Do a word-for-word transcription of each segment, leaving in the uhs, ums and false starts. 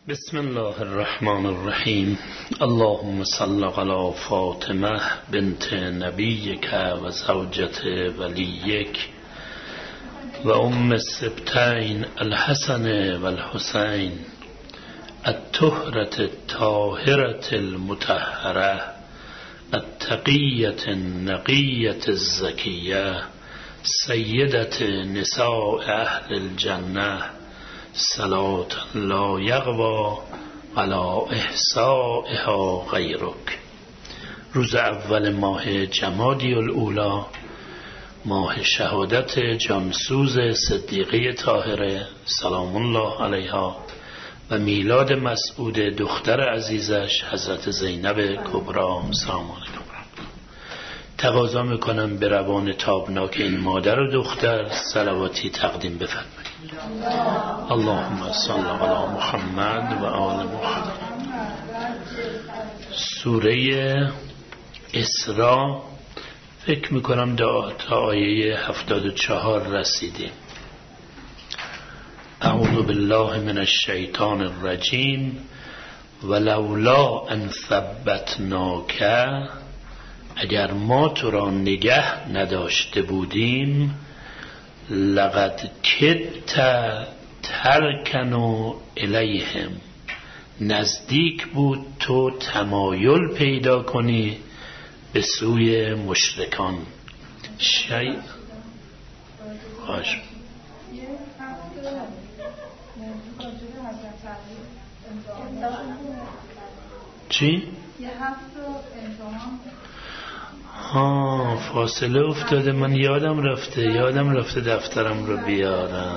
بسم الله الرحمن الرحیم. اللهم صل علی فاطمه بنت نبیک و زوجت ولیک و ام السبتین الحسن و الحسین الطهرة الطاهرة المطهرة التقیة النقیة الزکیة سیدة نساء اهل الجنة صلاة لا یغوی علی احصائها غیرک. روز اول ماه جمادی الاولی، ماه شهادت جانسوز صدیقه طاهره سلام الله علیها و میلاد مسعود دختر عزیزش حضرت زینب کبری سلام علیکم. تقاضا میکنم به روان تابناک این مادر و دختر صلواتی تقدیم بفرمایید. اللهم صل علی محمد و آل محمد. سوره اسراء فکر میکنم تا آیه هفتاد و چهار رسیدیم. اعوذ بالله من الشیطان الرجیم ولولا ان ثبتناک، اگر ما تو را نگه نداشته بودیم، لقد کدت ترکنوا الیهم، نزدیک بود تو تمایل پیدا کنی به سوی مشرکان. شیء باش چی؟ ها فاصله افتاده، من یادم رفته یادم رفته دفترم رو بیارم.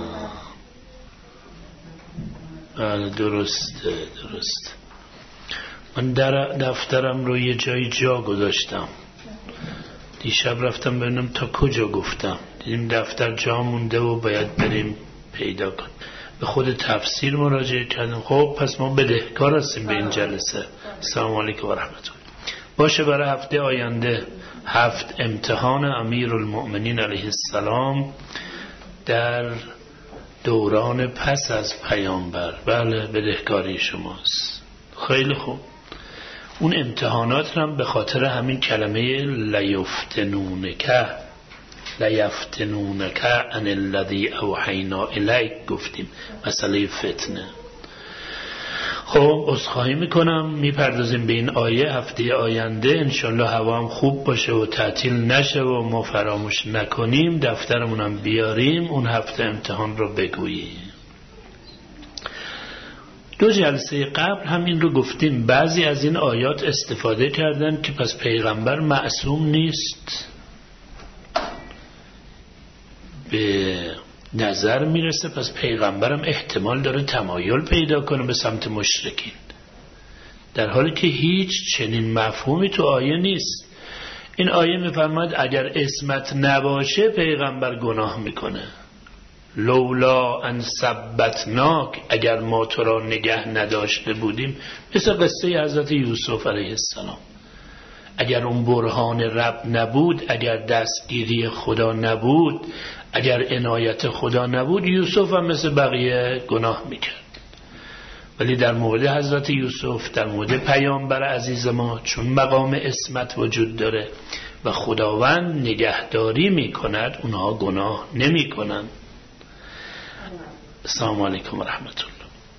بله درسته درسته من در دفترم رو یه جای جا گذاشتم. دیشب رفتم ببینم تا کجا گفتم، دیدیم دفتر جا مونده و باید بریم پیدا کنیم. به خود تفسیر مراجعه کردم. خب پس ما بدهکار هستیم به این جلسه. السلام علیکم و رحمت الله. باشه برای هفته آینده هفت امتحان امیرالمؤمنین علیه السلام در دوران پس از پیامبر. بله بدهکاری شماست. خیلی خوب. اون امتحانات هم به خاطر همین کلمه لیفتنونک لیفتنونک عن الذی اوحینا الیک گفتیم، مسئله فتنه. خب عذرخواهی میکنم، میپردازیم به این آیه هفته آینده انشالله هوا هم خوب باشه و تعطیل نشه و ما فراموش نکنیم، دفترمونم بیاریم اون هفته امتحان رو بگوییم. دو جلسه قبل هم این رو گفتیم، بعضی از این آیات استفاده کردن که پس پیغمبر معصوم نیست. به نظر میرسه پس پیغمبرم احتمال داره تمایل پیدا کنه به سمت مشرکین، در حالی که هیچ چنین مفهومی تو آیه نیست. این آیه میفرماید اگر عصمت نباشه پیغمبر گناه میکنه. لولا ان ثبتناک، اگر ما تو را نگه نداشته بودیم، مثل قصه حضرت یوسف علیه السلام. اگر اون برهان رب نبود، اگر دستگیری خدا نبود، اگر عنایت خدا نبود، یوسف هم مثل بقیه گناه میکرد. ولی در مورد حضرت یوسف، در مورد پیامبر عزیز ما، چون مقام عصمت وجود داره و خداوند نگهداری میکند، اونها گناه نمیکنند. السلام علیکم و رحمت الله.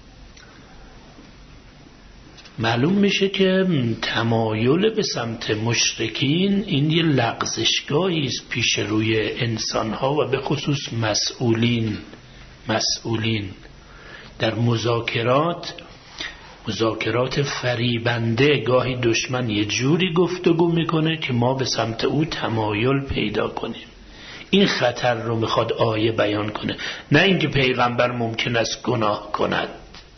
معلوم میشه که تمایل به سمت مشرکین این یه لغزشگاهی است پیش روی انسانها و به خصوص مسئولین. مسئولین در مذاکرات مذاکرات فریبنده گاهی دشمن یه جوری گفتگو میکنه که ما به سمت او تمایل پیدا کنیم. این خطر رو میخواد آیه بیان کنه، نه اینکه پیغمبر ممکن است گناه کند.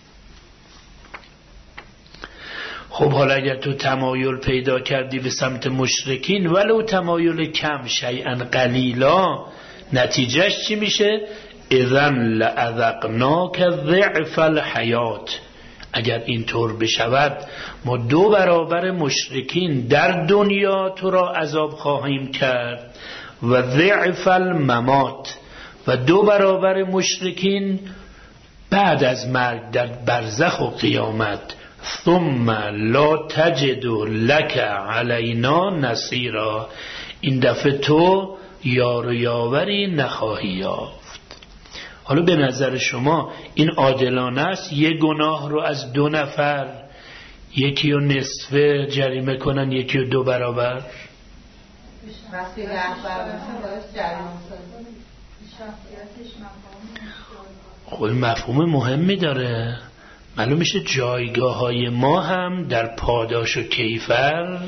خب حالا اگر تو تمایل پیدا کردی به سمت مشرکین، ولو تمایل کم، شیئا قلیلا، نتیجهش چی میشه؟ اذن لأذقناک ضعف الحیات. اگر اینطور بشود ما دو برابر مشرکین در دنیا تو را عذاب خواهیم کرد و ضعف الممات، و دو برابر مشرکین بعد از مرگ در برزخ و قیامت ثم لا تجد لک علینا نصیرا، این دفعه تو یار و یاوری نخواهی یافت. حالا به نظر شما این عادلانه است یه گناه رو از دو نفر، یکی رو نصفه جریمه کنن یکی رو دو برابر؟ خب مفهوم مهمی داره. معلوم میشه جایگاه های ما هم در پاداش و کیفر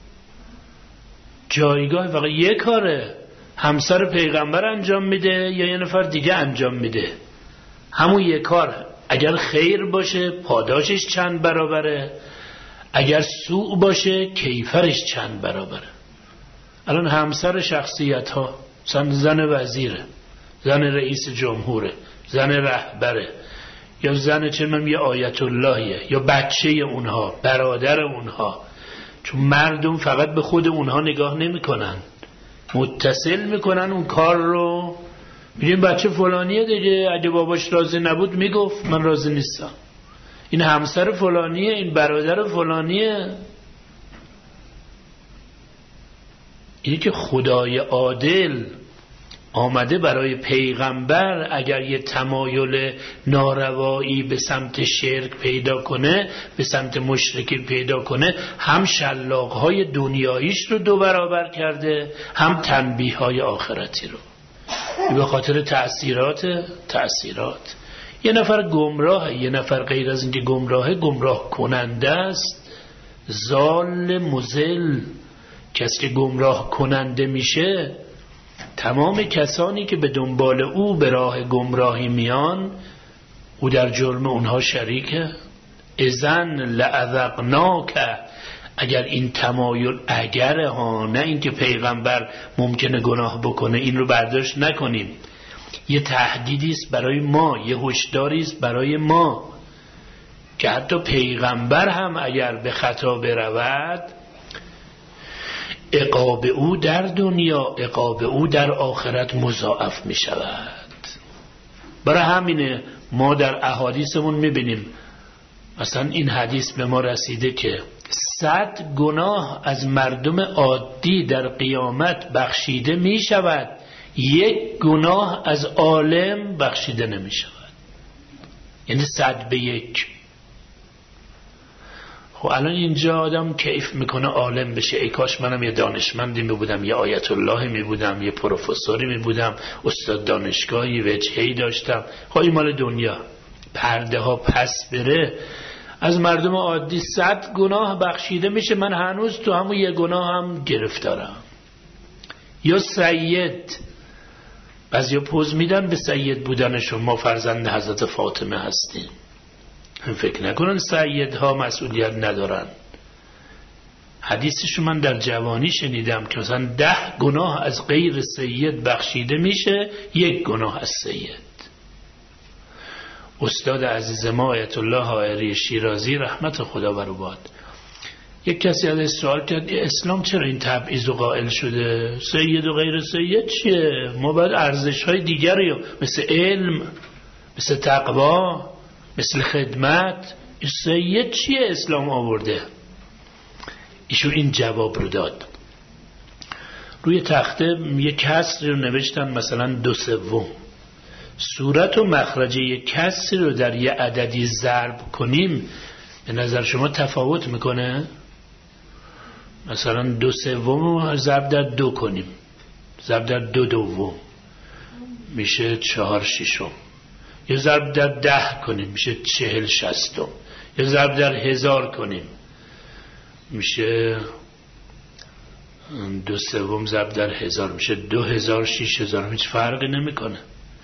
جایگاه فقط یک کاره، همسر پیغمبر انجام میده یا یه نفر دیگه انجام میده، همون یک کار اگر خیر باشه پاداشش چند برابره، اگر سوء باشه کیفرش چند برابره. الان همسر شخصیت ها، زن وزیره، زن رئیس جمهوره، زن رهبره، یا زن چه من یه آیت اللهیه، یا بچه اونها، برادر اونها، چون مردم فقط به خود اونها نگاه نمی کنن، متصل میکنن اون کار رو. میگن بچه فلانیه دیگه، اگه باباش راضی نبود میگفت من راضی نیستم، این همسر فلانیه، این برادر فلانیه. اینی که خدای عادل آمده برای پیغمبر اگر یه تمایل ناروایی به سمت شرک پیدا کنه، به سمت مشرکین پیدا کنه، هم شلاق‌های دنیاییش رو دو برابر کرده، هم تنبیه‌های آخرتی رو. به خاطر تأثیرات تأثیرات یه نفر گمراه، یه نفر غیر از اینکه گمراه، گمراه کننده است، ضال مضل. کسی که گمراه کننده میشه، تمام کسانی که به دنبال او به راه گمراهی میان، او در جرم اونها شریکه. اذن لأذقناک، اگر این تمایل اگره ها، نه اینکه پیغمبر ممکنه گناه بکنه، این رو برداشت نکنیم. یه تهدیدی است برای ما، یه هشداری است برای ما که حتی پیغمبر هم اگر به خطا برود، عقاب او در دنیا، عقاب او در آخرت مضاعف می شود. برای همینه ما در احادیثمون می بینیم، مثلا این حدیث به ما رسیده که صد گناه از مردم عادی در قیامت بخشیده می شود، یک گناه از عالم بخشیده نمی شود. یعنی صد به یک. خب الان اینجا آدم کیف میکنه عالم بشه، ای کاش منم یه دانشمندی می بودم، یه آیت الله می بودم، یه پروفسوری می بودم، استاد دانشگاهی وجهی داشتم. خب این مال دنیا. پرده ها پس بره، از مردم عادی صد گناه بخشیده میشه، من هنوز تو همون یه گناه هم گرفتارم. یا سید، بعضیا پوز میدن به سید بودنشون، ما فرزند حضرت فاطمه هستیم. فکر نکنن سیدها مسئولیت ندارن. حدیثشو من در جوانی شنیدم که مثلا ده گناه از غیر سید بخشیده میشه، یک گناه از سید. استاد عزیز ما آیت الله حائری شیرازی رحمت خدا بر او باد، یک کسی ازش سوال کرد اسلام چرا این تبعیض و قائل شده؟ سید و غیر سید چیه؟ ما باید ارزش های دیگری مثل علم، مثل تقوا، مثل خدمت، این سید چیه اسلام آورده؟ ایشون این جواب رو داد. روی تخته یک کسری رو نوشتن، مثلا دو سوم. صورت و مخرج یک کسری رو در یه عددی ضرب کنیم، به نظر شما تفاوت میکنه؟ مثلا دو سوم رو ضرب در دو کنیم، ضرب در دو دوم میشه چهار ششم. یه ضرب در ده کنیم میشه چهل شستم. یه ضرب در هزار کنیم میشه دو سوم ضرب در هزار میشه دو هزار شیش هزار. هیچ فرقی نمیکنه.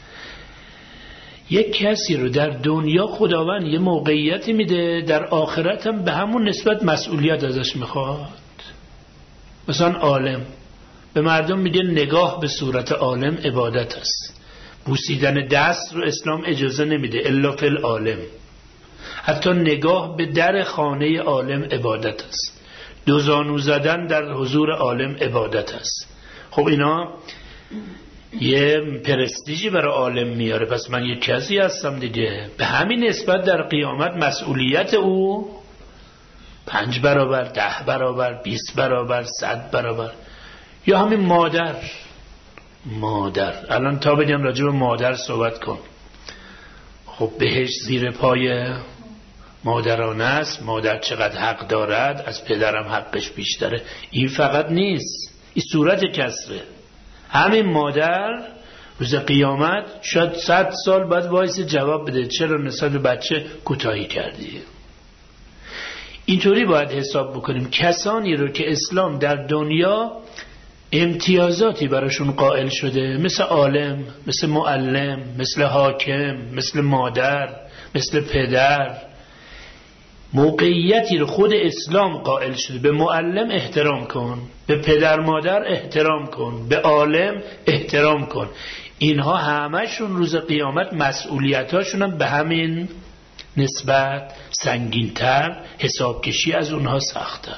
یک کسی رو در دنیا خداوند یه موقعیتی میده، در آخرت هم به همون نسبت مسئولیت ازش میخواد. مثلا عالم به مردم میگه نگاه به صورت عالم عبادت است، بوسیدن دست رو اسلام اجازه نمیده الا فی العالم. حتی نگاه به در خانه عالم عبادت است، دو زانو زدن در حضور عالم عبادت است. خب اینا یه پرستیژی برای عالم میاره، پس من یک کسی هستم دیگه. به همین نسبت در قیامت مسئولیت او پنج برابر، ده برابر، بیست برابر، صد برابر. یا همین مادر مادر الان تا بگم راجع به مادر صحبت کن. خب بهش زیر پای مادرانه است، مادر چقدر حق دارد، از پدرم حقش بیشتره. این فقط نیست، این صورت کسره. همین مادر روز قیامت شاید صد سال بعد وایس جواب بده چرا نسبت به بچه کوتاهی کردی. اینطوری باید حساب بکنیم کسانی رو که اسلام در دنیا امتیازاتی براشون قائل شده، مثل عالم، مثل معلم، مثل حاکم، مثل مادر، مثل پدر، موقعیتی رو خود اسلام قائل شده. به معلم احترام کن، به پدر مادر احترام کن، به عالم احترام کن. اینها همشون روز قیامت مسئولیتاشون هم به همین نسبت سنگین‌تر، حساب کشی از اونها سخت‌تر.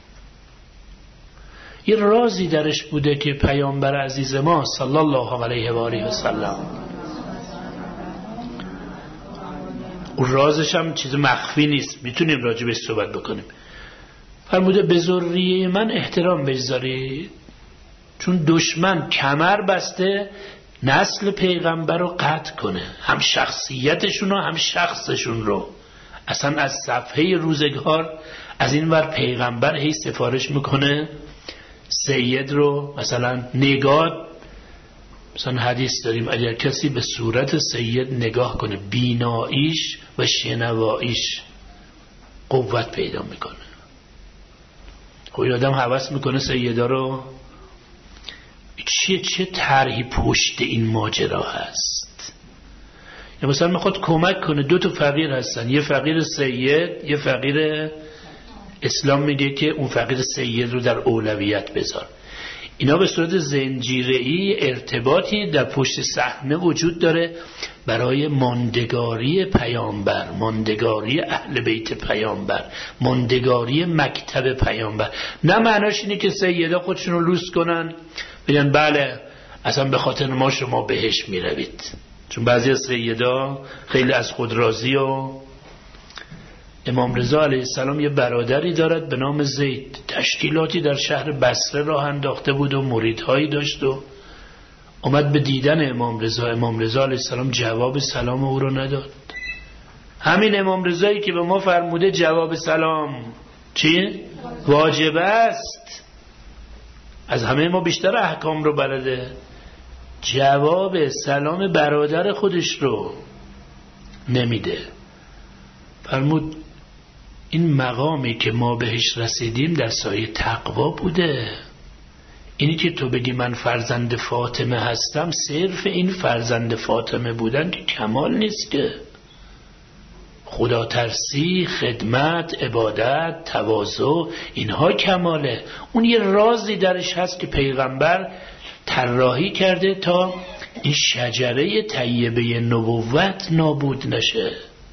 یه رازی درش بوده که پیامبر عزیز ما صلی الله علیه و آله و سلم، اون رازش هم چیز مخفی نیست، میتونیم راجع بهش صحبت بکنیم. فرموده به ذریه من احترام بذارید، چون دشمن کمر بسته نسل پیغمبر رو قطع کنه، هم شخصیتشون رو هم شخصشون رو. اصلا از صفحه روزگار از این ور پیغمبر هی سفارش میکنه سید رو مثلا نگاه، مثلا حدیث داریم اگر کسی به صورت سید نگاه کنه بیناییش و شنواییش قوت پیدا میکنه. خب آدم هوس میکنه سیدا رو. چه چه طرحی پشت این ماجرا هست. یا مثلا میخواد کمک کنه، دو تا فقیر هستن، یه فقیر سید یه فقیر، اسلام میگه که اون فقیر سید رو در اولویت بذار. اینا به صورت زنجیره‌ای ارتباطی در پشت صحنه وجود داره برای ماندگاری پیامبر، ماندگاری اهل بیت پیامبر، ماندگاری مکتب پیامبر. نه معناش اینه که سیدا خودشون رو لوس کنن بگن بله اصلا به خاطر ما شما بهش میروید. چون بعضی از سیدا خیلی از خود راضی و امام رضا علیه السلام یه برادری دارد به نام زید، تشکیلاتی در شهر بصره راه انداخته بود و مریدهایی داشت و اومد به دیدن امام رضا. امام رضا علیه السلام جواب سلام او رو نداد. همین امام رضایی که به ما فرموده جواب سلام چی؟ واجب است، از همه ما بیشتر احکام رو بلده، جواب سلام برادر خودش رو نمیده. فرمود این مقامی که ما بهش رسیدیم در سایه تقوا بوده. اینی که تو بگی من فرزند فاطمه هستم، صرف این فرزند فاطمه بودن که کمال نیست، که خدا ترسی، خدمت، عبادت، تواضع، اینها کماله. اون یه رازی درش هست که پیغمبر طراحی کرده تا این شجره طیبه نبوت نابود نشه.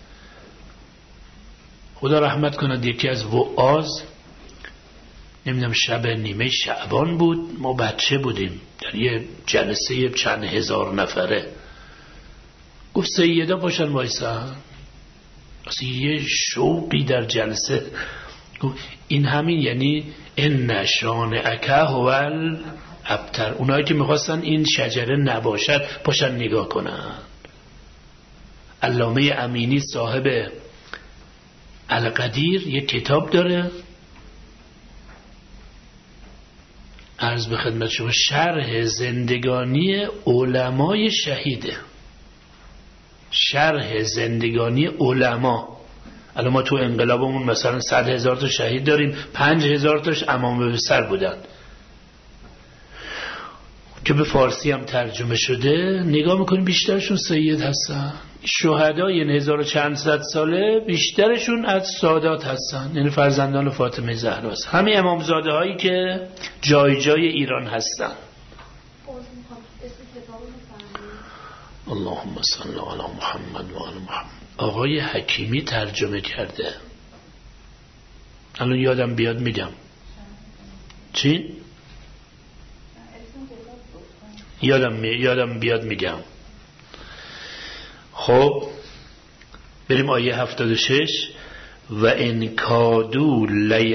خدا رحمت کند یکی از وعاظ، نمیدونم شب نیمه شعبان بود، ما بچه بودیم در یه جلسه چند هزار نفره، گفت سیدا باشن وایسن. اصلا یه شوقی در جلسه، گفت این همین یعنی ان شانئک هوال ابتر. اونایی که میخواستن این شجره نباشد پاشن نگاه کنن. علامه امینی صاحب القدیر یک کتاب داره، عرض به خدمت شما، شرح زندگانی علمای شهیده، شرح زندگانی علما. الان ما تو انقلابمون مثلا صد هزار تا شهید داریم، پنج هزار تاش امام به سر بودن که به فارسی هم ترجمه شده. نگاه میکنیم بیشترشون سید هستن. شهدای این هزار و چند صد ساله بیشترشون از سادات هستن، یعنی فرزندان فاطمه زهرا هستن، همین امامزاده هایی که جای جای ایران هستن. اللهم صل علی محمد و آل محمد. آقای حکیمی ترجمه کرده، الان یادم بیاد میگم. چی؟ یادم یادم بیاد میگم. خب بریم آیه هفتاد و شش. و ان کادوا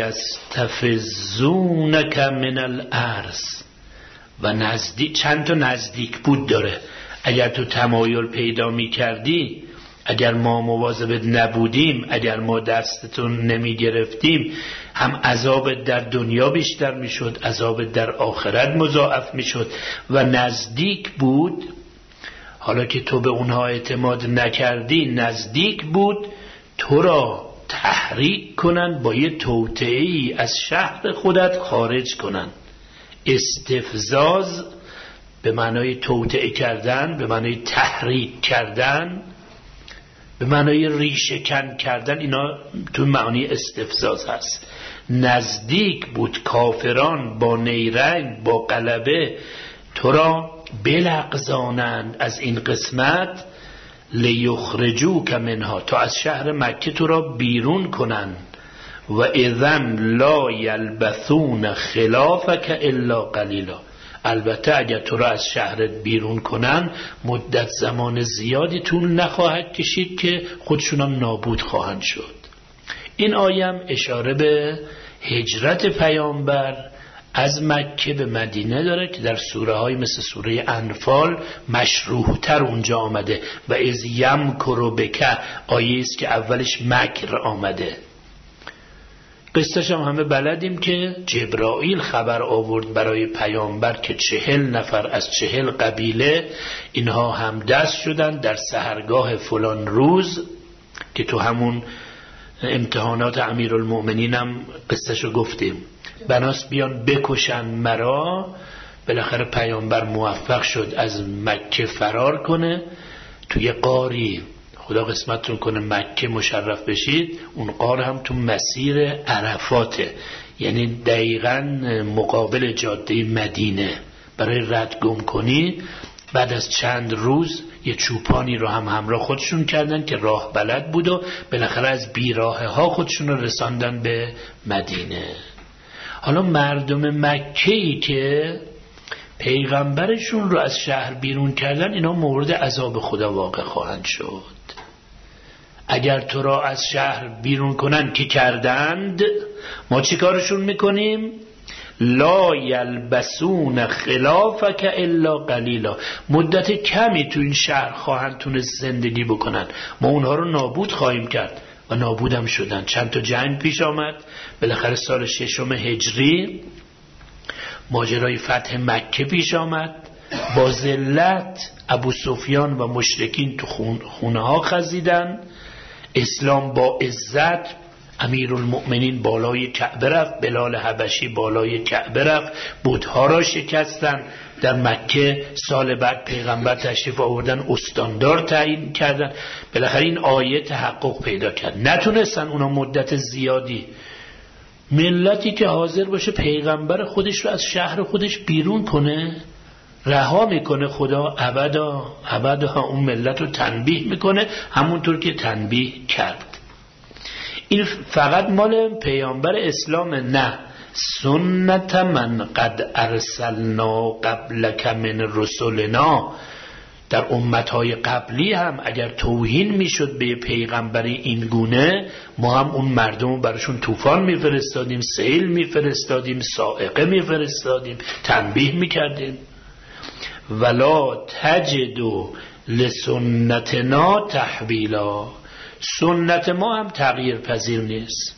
لیستفزونک من الارض. و نزدیک، چند تا نزدیک بود داره. اگر تو تمایل پیدا می کردی، اگر ما مواظبت نبودیم، اگر ما دستتون نمی گرفتیم، هم عذاب در دنیا بیشتر می شد، عذاب در آخرت مضاعف می شد و نزدیک بود. حالا که تو به اونها اعتماد نکردی، نزدیک بود تو را تحریک کنن، با یه توطئه‌ای از شهر خودت خارج کنن. استفزاز به معنای توطئه کردن، به معنای تحریک کردن، به معنای ریشه کن کردن، اینا تو معنی استفزاز هست. نزدیک بود کافران با نیرنگ، با غلبه تو را بلغزانند از این قسمت، لیخرجوک منها، تا از شهر مکه تو را بیرون کنند. و اذن لا یلبثون خلافک الا قلیلا. البته اگر تو را از شهرت بیرون کنن، مدت زمان زیادی طول نخواهد کشید که خودشونم نابود خواهند شد. این آیم اشاره به هجرت پیامبر از مکه به مدینه داره که در سوره های مثل سوره انفال مشروح تر اونجا آمده. و از یمکر بک آیه است که اولش مکر آمده. قصهش هم همه بلدیم که جبرائیل خبر آورد برای پیامبر که چهل نفر از چهل قبیله اینها هم دست شدن در سحرگاه فلان روز، که تو همون امتحانات امیرالمؤمنین هم قصهشو گفتیم. بناس بیان بکشن مرا. بالاخره پیامبر موفق شد از مکه فرار کنه. توی قاری، خدا قسمتتون کنه مکه مشرف بشید، اون غار هم تو مسیر عرفاته، یعنی دقیقاً مقابل جاده مدینه. برای رد گم کنی بعد از چند روز یه چوپانی رو هم همراه خودشون کردن که راه بلد بود و بالاخره از بیراه ها خودشون رو رساندن به مدینه. حالا مردم مکه‌ای که پیغمبرشون رو از شهر بیرون کردن، اینا مورد عذاب خدا واقع خواهند شد. اگر تو را از شهر بیرون کنن که کردند، ما چی کارشون میکنیم؟ لا یلبسون خلافک الا قلیلا. مدت کمی تو این شهر خواهند تونست زندگی بکنن، ما اونها رو نابود خواهیم کرد. و نابودم شدن. چند تا جنگ پیش آمد. بالاخره سال ششم هجری ماجرای فتح مکه پیش آمد. با ذلت ابو سفیان و مشرکین تو خونه ها خزیدن. اسلام با عزت، امیرالمؤمنین بالای کعبه رفت، بلال حبشی بالای کعبه رفت، بت‌ها را شکستن. در مکه سال بعد پیغمبر تشریف آوردن، استاندار تعیین کردن. بالاخره این آیه تحقق پیدا کرد. نتونستن اونا مدت زیادی. ملتی که حاضر باشه پیغمبر خودش رو از شهر خودش بیرون کنه، رها میکنه خدا، ابدا ابدا اون ملت رو تنبیه میکنه، همونطور که تنبیه کرد. این فقط مال پیامبر اسلام نه، سنت من قد ارسلنا قبلک من رسولنا. در امتهای قبلی هم اگر توهین میشد به پیغمبری این گونه، ما هم اون مردم رو براشون طوفان میفرستادیم، سیل میفرستادیم، صاعقه میفرستادیم، تنبیه میکردیم. ولا تجدو لسنتنا تحویلا. سنت ما هم تغییر پذیر نیست.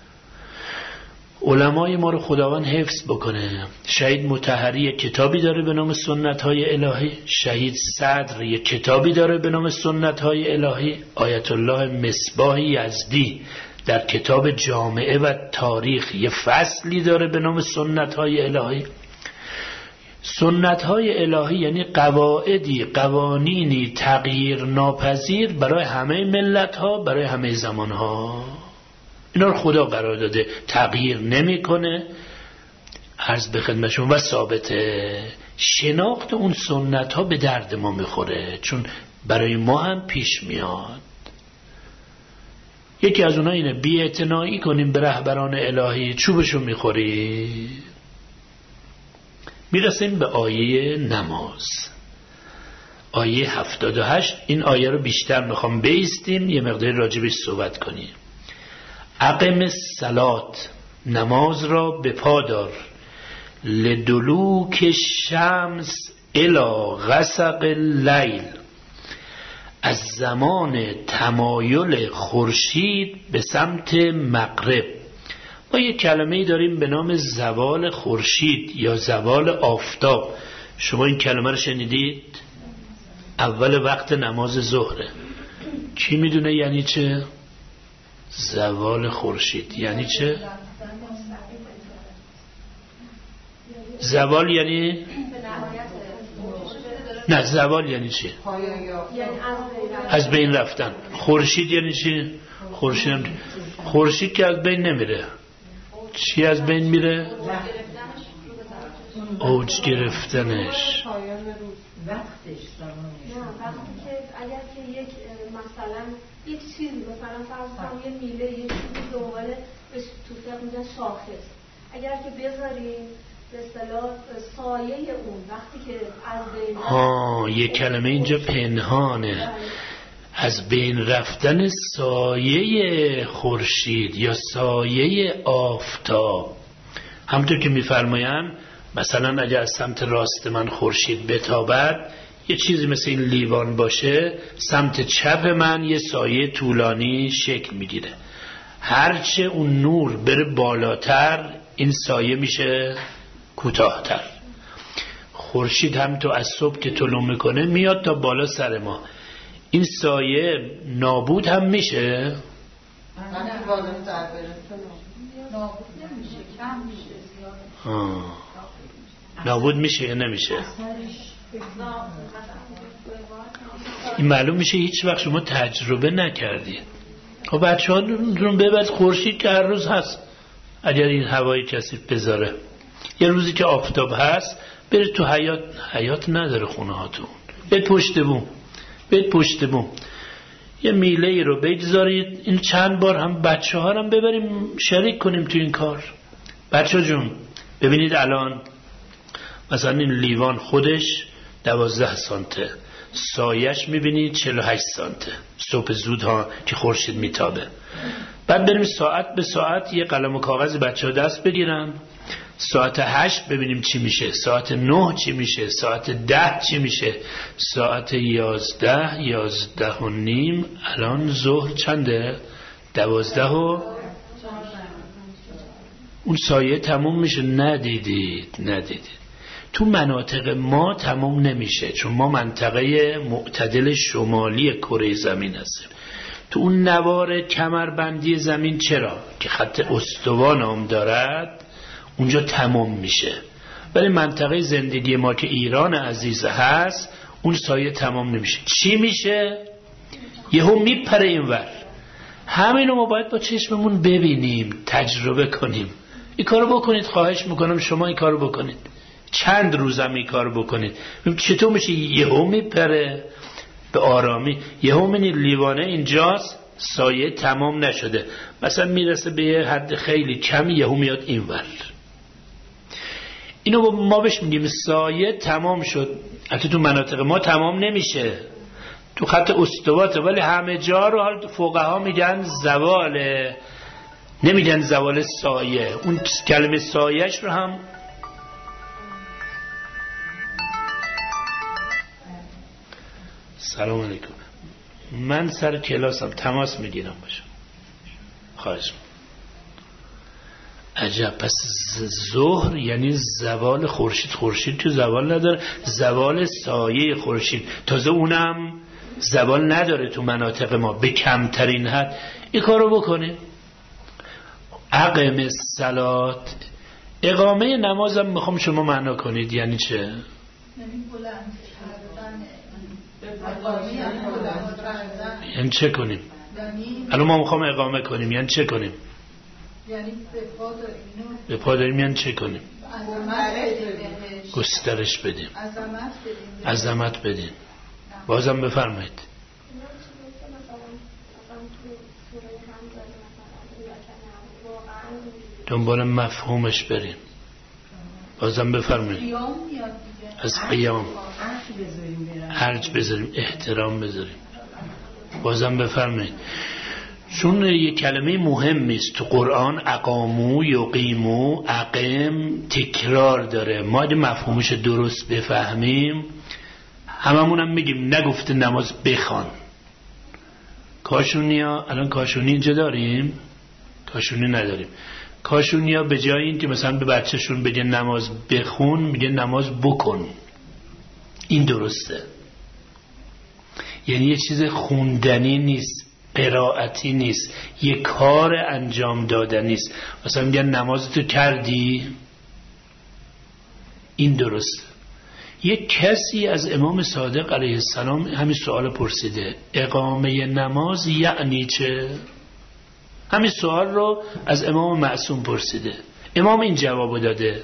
علمای ما رو خداوند حفظ بکنه. شهید مطهری یک کتابی داره به نام سنت های الهی، شهید صدر یک کتابی داره به نام سنت های الهی، آیت الله مصباح یزدی در کتاب جامعه و تاریخ یه فصلی داره به نام سنت های الهی. سنت های الهی یعنی قواعدی، قوانینی تغییر ناپذیر برای همه ملت ها، برای همه زمان ها. اینا رو خدا قرار داده، تغییر نمیکنه. عرض به خدمتشون و ثابته. شناخت اون سنت ها به درد ما میخوره، چون برای ما هم پیش میاد. یکی از اونها اینه بی‌اعتنایی کنیم به رهبران الهی، چوبشو میخوری. میرسیم به آیه نماز، آیه هفتاد و هشت. این آیه رو بیشتر میخوام بایستیم یه مقدار راجبش صحبت کنیم. اقم الصلات، نماز را به پا دار، لدلوک الشمس الی غسق اللیل، از زمان تمایل خورشید به سمت مغرب. ما یک کلمه‌ای داریم به نام زوال خورشید یا زوال آفتاب. شما این کلمه رو شنیدید؟ اول وقت نماز ظهره. کی میدونه یعنی چه؟ زوال خورشید یعنی چه؟ زوال یعنی نه، زوال یعنی چی؟ از بین رفتن. خورشید یعنی چی؟ خورشید خورشید که از بین نمیره. چی از بین میره؟ اوج گرفتنش. وقتش زمانش. نه وقتی که اگر که یک مثلا یک چیزی مثلا فرض کنم یه میله یه چیزی به عنوان تو فقه میگن شاخص، اگر که بذاریم به اصطلاح سایه اون وقتی که از بین ها یه کلمه اینجا پنهانه، از بین رفتن سایه خورشید یا سایه آفتاب. همونطور که میفرمایم مثلا اگر از سمت راست من خورشید بتابد، یه چیزی مثل این لیوان باشه، سمت چپ من یه سایه طولانی شکل میگیره. هرچه اون نور بره بالاتر این سایه میشه کوتاه‌تر. خورشید هم تو از صبح که طلوع میکنه میاد تا بالا سر ما، این سایه نابود هم میشه؟ نابود میشه یا نمیشه؟ این معلوم میشه هیچ وقت شما تجربه نکردید. خب بچه ها دون ببرد خورشید که هر روز هست، اگر این هوای کثیف بذاره، یه روزی که آفتاب هست برید تو حیات، حیات نداره خونه هاتون، برید پشت بوم، برید پشت بوم یه میله ای رو بگذارید، این چند بار هم بچه ها هم ببریم شریک کنیم تو این کار. بچه جون ببینید الان مثلا این لیوان خودش دوازده سانته، سایش میبینید چهل و هشت سانته صبح زود ها که خورشید میتابه. بعد بریم ساعت به ساعت یه قلم و کاغذ بچه ها دست بگیرم، ساعت هشت ببینیم چی میشه، ساعت نه چی میشه، ساعت ده چی میشه، ساعت یازده، یازده و نیم، الان ظهر چنده؟ دوازده و اون سایه تموم میشه. ندیدید ندیدید تو مناطق ما تموم نمیشه، چون ما منطقه معتدل شمالی کره زمین هستیم. تو اون نوار کمربندی زمین چرا که خط استوا نام دارد اونجا تمام میشه، ولی منطقه زندگی ما که ایران عزیز هست اون سایه تمام نمیشه. چی میشه؟ یهو میپره اینور. همینو ما باید با چشممون ببینیم، تجربه کنیم. این کارو بکنید، خواهش میکنم شما این کارو بکنید، چند روزم این کارو بکنید. چطور میشه؟ یهو میپره به آرامی. یهو میبینید لیوانه اینجاست، سایه تمام نشده، مثلا میرسه به یه حد خیلی کمی، یهو میاد اینور. اینو ما بهش میگیم سایه تمام شد. حتی تو مناطق ما تمام نمیشه، تو خط استواته، ولی همه جا رو حال فقها میگن زواله، نمیگن زوال سایه. اون کلمه سایهش رو هم سلام علیکم، من سر کلاسم تماس میگیرم باشم، خواهش. عجب، پس ظهر یعنی زوال خورشید. خورشید تو زوال نداره، زوال سایه خورشید، تازه اونم زوال نداره تو مناطق ما به کمترین حد. این کارو بکنه. اقم الصلات، اقامه نمازم میخوام شما معنا کنید یعنی چه؟ یعنی بلند کردن. یعنی چه کنیم؟ الان ما میخوام اقامه کنیم، یعنی چه کنیم؟ یعنی به پا داریم. به پا داریم یعنی چه کنیم؟ گسترش بدیم، عظمت بدیم. بازم بفرمایید. دنبال مفهومش بریم. بازم بفرمایید. از قیام ارج بذاریم، احترام بذاریم. بازم بفرمایید. چون یک کلمه مهمی است تو قرآن، اقامو، یقیمو، اقم تکرار داره. ما اگه مفهومش درست بفهمیم هممون هم میگیم نگفته نماز بخوان. کاشونیا الان کاشونی اینجا داریم؟ کاشونی نداریم. کاشونیا به جای این که مثلا به بچهشون بگه نماز بخون میگه نماز بکن. این درسته. یعنی یه چیز خوندنی نیست، قرائتی نیست، یه کار انجام دادنی نیست. مثلا میگن نمازتو کردی؟ این درسته. یک کسی از امام صادق علیه السلام همین سوال پرسیده، اقامه نماز یعنی چه؟ همین سوال رو از امام معصوم پرسیده. امام این جواب داده،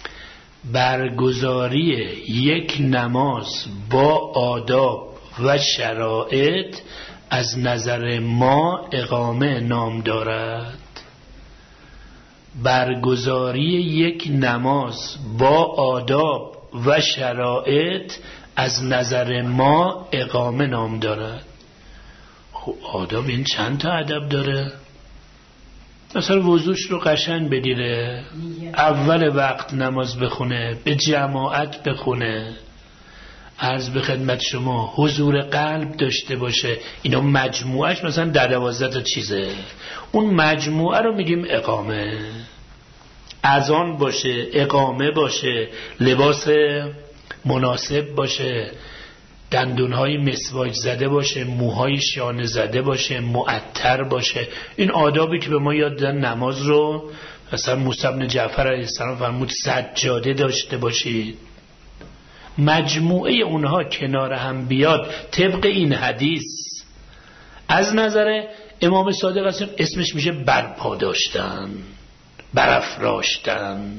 برگزاری یک نماز با آداب و شرایط از نظر ما اقامه نام دارد. برگزاری یک نماز با آداب و شرایط از نظر ما اقامه نام دارد. خب آداب این چند تا ادب داره؟ مثلا وضوش رو قشنگ بگیره، اول وقت نماز بخونه، به جماعت بخونه، عرض به خدمت شما حضور قلب داشته باشه. اینا مجموعش مثلا در دوازده تا چیزه. اون مجموعه رو میگیم اقامه. اذان باشه، اقامه باشه، لباس مناسب باشه، دندونهای مسواک زده باشه، موهای شانه زده باشه، معطر باشه. این آدابی که به ما یاد دادن نماز رو. مثلا موسی بن جعفر علیه السلام فرمود سجاده داشته باشید. مجموعه اونها کنار هم بیاد طبق این حدیث از نظر امام صادق هستیم اسمش میشه برپا داشتن، برافراشتن.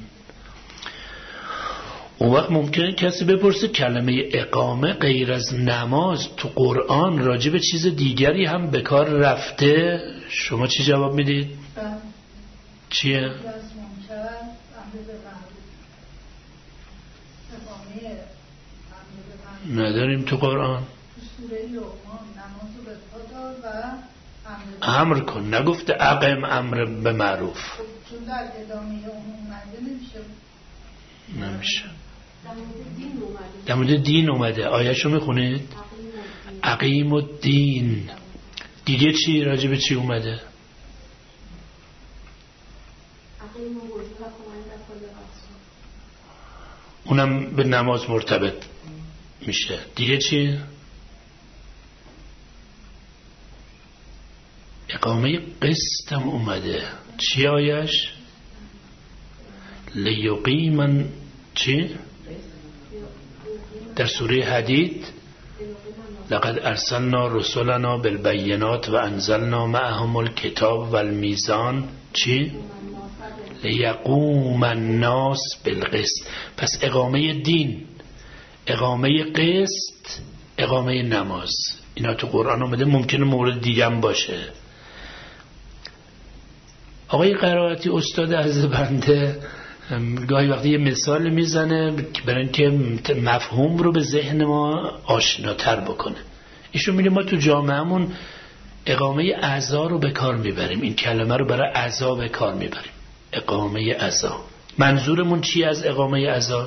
اون وقت ممکنه کسی بپرسه کلمه اقامه غیر از نماز تو قرآن راجع به چیز دیگری هم به کار رفته؟ شما چی جواب میدید؟ چیه؟ نداریم تو قرآن. امر کن، نگفته اقم امر به معروف. چون در ادامه اون اومده نمیشه. نمیشه. در مورد دین اومده. آیه‌شو میخونید؟ اقیم الدین. دیگه چی راجع به چی اومده؟ اونم به نماز مرتبط میشه. دیگه چی؟ اقامه قسط هم اومده. چی آیش؟ لیقیمن چی؟ در سوره حدید لقد ارسلنا رسولنا بالبینات و انزلنا معهم الکتاب والمیزان چی؟ لیقوم الناس بالقسط. پس اقامه دین، اقامه قسط، اقامه نماز، اینا تو قرآن اومده. ممکنه مورد دیگه هم باشه. آقای قرائتی استاد از بنده گاهی وقتی یه مثال میزنه برای اینکه مفهوم رو به ذهن ما آشناتر بکنه. ایشون میگه ما تو جامعهمون اقامه اعضا رو به کار میبریم. این کلمه رو برای اعضا به کار میبریم. اقامه اعضا. منظورمون چی از اقامه اعضا؟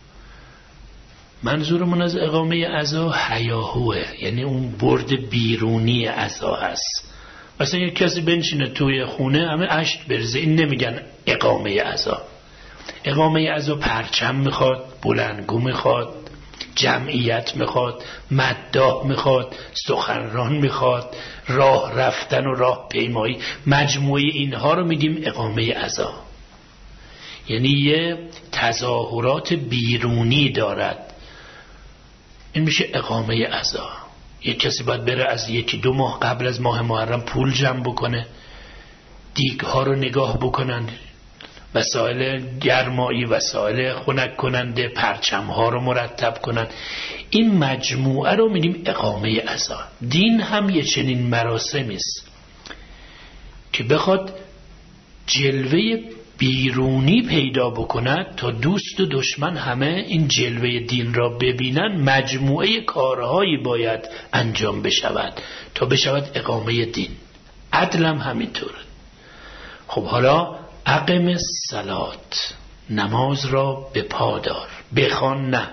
منظورمون از اقامه اعضا هیاهوه، یعنی اون برد بیرونی اعضا هست. مثلا یک کسی بنشینه توی خونه همه اشک بریزه، این نمیگن اقامه اعضا. اقامه اعضا پرچم میخواد، بلندگو میخواد، جمعیت میخواد، مداح میخواد، سخنران میخواد، راه رفتن و راه پیمایی. مجموعه اینها رو میگیم اقامه اعضا. یعنی یه تظاهرات بیرونی دارد، این میشه اقامه اعضا. یک کسی باید بره از یکی دو ماه قبل از ماه محرم پول جمع بکنه، دیگ ها رو نگاه بکنن، وسایل گرمایی، وسایل خنک کننده، پرچم ها رو مرتب کنن. این مجموعه رو میگیم اقامه اعضا. دین هم یه چنین مراسمی است که بخواد جلوه بیرونی پیدا بکند تا دوست و دشمن همه این جلوه دین را ببینن، مجموعه کارهایی باید انجام بشود تا بشود اقامه دین. عدلم همینطوره. خب حالا اقم الصلات، نماز را به پا دار، بخوان نه.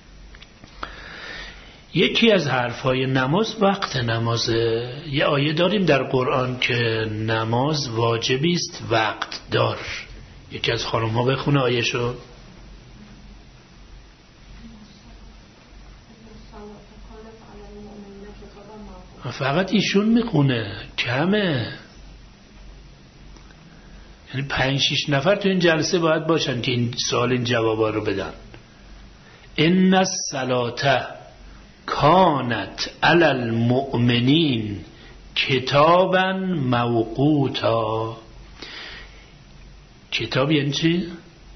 یکی از حرفای نماز وقت نمازه. یه آیه داریم در قرآن که نماز واجبی است وقت دار. یکی از خانم ها بخونه آیه شو. فقط ایشون میخونه، کمه. یعنی پنج شیش نفر تو این جلسه باید باشن که این سوال این جوابا رو بدن. ان الصلاة کانت علی المؤمنین کتابا موقوتا. کتاب یعنی چی؟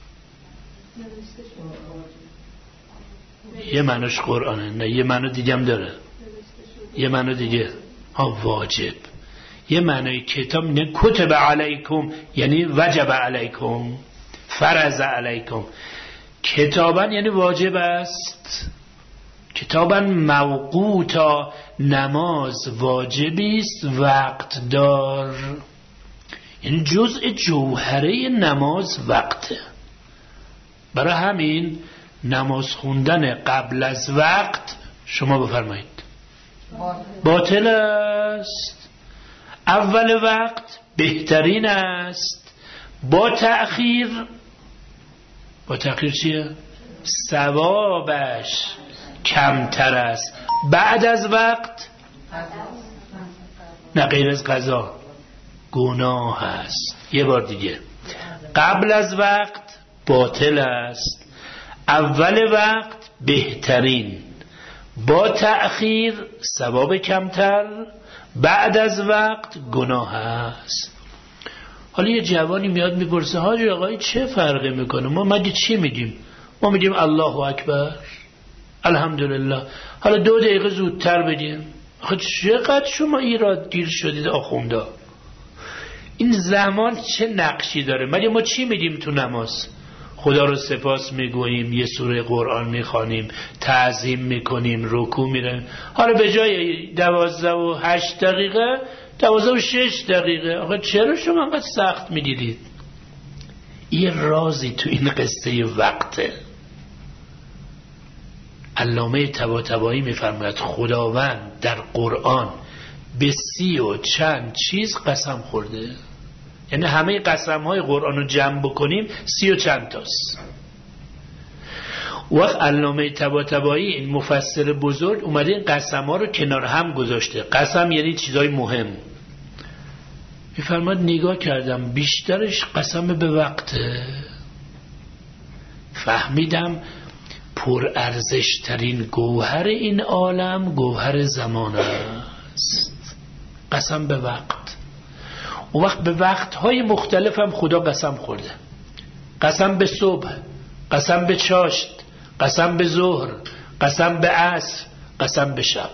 یه معناش قرآنه، نه یه معنی دیگه هم داره. یه معنی دیگه ها واجب. یه معنی کتاب نه کتب علیکم یعنی وجب علیکم، فرض علیکم. کتابا یعنی واجب است. کتابا موقوتا، نماز واجبی است وقت دار. یعنی جزء جوهره نماز وقته. برای همین نماز خوندن قبل از وقت شما بفرمایید باطل است. اول وقت بهترین است. با تأخیر، با تأخیر چیه؟ ثوابش کمتر است. بعد از وقت نه، غیر از قضا گناه است. یه بار دیگه، قبل از وقت باطل است. اول وقت بهترین، با تأخیر ثواب کمتر، بعد از وقت گناه است. حالا یه جوانی میاد میپرسه حاجی آقای چه فرقی میکنه؟ ما مگه چی میگیم؟ ما میگیم الله اکبر، الحمدلله. حالا دو دقیقه زودتر بگیم. آخه چقدر شما ایراد گیر شدید آخوندا؟ این زمان چه نقشی داره؟ مگه ما چی میگیم تو نماز؟ خدا رو سپاس میگوییم، یه سوره قرآن میخوانیم، تعظیم میکنیم، رکوع میریم. حالا به جای دوازده و هشت دقیقه دوازده و شش دقیقه. آخه چرا شما انقدر سخت میگیرید؟ یه رازی تو این قصه وقته. علامه طباطبایی میفرماید خداوند در قرآن به سی و چند چیز قسم خورده. یعنی همه قسم های قرآن رو جمع بکنیم سی و چند تاست. وقت علامه طباطبایی این مفسر بزرگ اومده این قسم ها رو کنار هم گذاشته. قسم یعنی چیزای مهم. میفرماید نگاه کردم بیشترش قسم به وقته. فهمیدم پر ارزش ترین گوهر این عالم گوهر زمان است. قسم به وقت. اون وقت به وقتهای مختلف هم خدا قسم خورده. قسم به صبح، قسم به چاشت، قسم به ظهر، قسم به عصر، قسم به شب.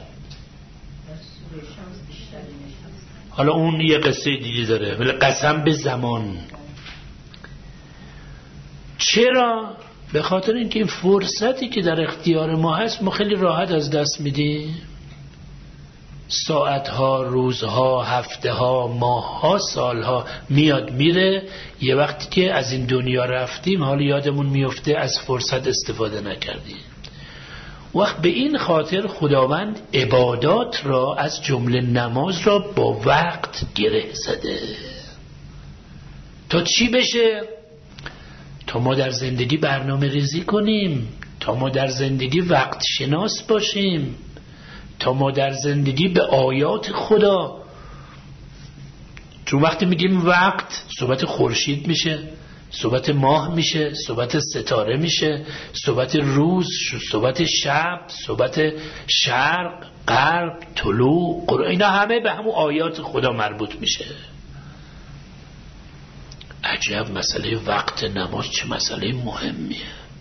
حالا اون یه قصه دیگه داره، ولی قسم به زمان. چرا؟ به خاطر اینکه این فرصتی که در اختیار ما هست ما خیلی راحت از دست میدیم. ساعتها، روزها، هفتهها، ماهها، سالها میاد میره. یه وقتی که از این دنیا رفتیم حالا یادمون میفته از فرصت استفاده نکردیم. وقت به این خاطر خداوند عبادات را از جمله نماز را با وقت گره زده. تا چی بشه؟ تا ما در زندگی برنامه ریزی کنیم، تا ما در زندگی وقت شناس باشیم، تا ما در زندگی به آیات خدا. چون وقتی میگیم وقت صحبت خورشید میشه، صحبت ماه میشه، صحبت ستاره میشه، صحبت روز، صحبت شب، صحبت شرق، غرب، طلوع، قرآن. اینا همه به همون آیات خدا مربوط میشه. عجب مسئله وقت نماز چه مسئله مهمیه.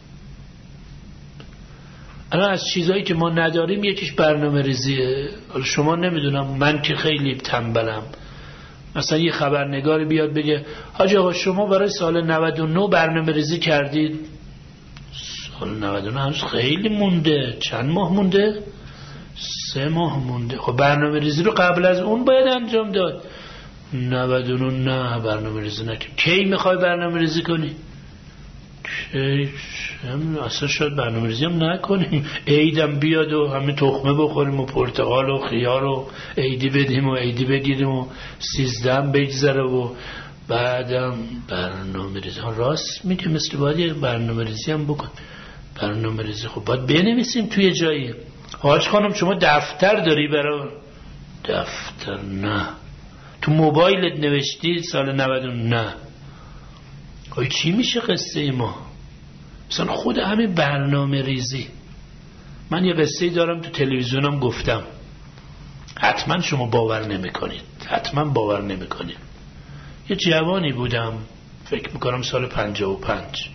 الان از چیزایی که ما نداریم یکیش برنامه ریزیه. شما نمیدونم، من که خیلی تنبلم، مثلا یه خبرنگاری بیاد بگه حاج آقا شما برای سال نود و نه برنامه ریزی کردید. سال نود و نه هنوز خیلی مونده. چند ماه مونده؟ سه ماه مونده. خب برنامه ریزی رو قبل از اون باید انجام داد. نود و نه نه برنامه ریزی نکنی. کی میخوای برنامه ریزی کنی؟ کی؟ اصلا شاید برنامه ریزی هم نکنیم، عیدم بیاد و همه تخمه بخوریم و پرتقال و خیار و عیدی بدیم و عیدی بگیریم و سیزدهم بگذره و بعدم برنامه ریزی. راست میگه، مثل باید برنامه ریزی هم بکن. برنامه ریزی خب باید بنویسیم توی جایی. حاج خانم شما دفتر داری برای؟ دفتر نه. تو موبایلت نوشتی سال نود و نه؟ ای چی میشه قصه ما؟ مثلا خود همین برنامه ریزی. من یه قصه دارم تو تلویزیونم گفتم، حتما شما باور نمی کنید، حتما باور نمی کنید. یه جوانی بودم، فکر میکنم سال پنجاه و پنج.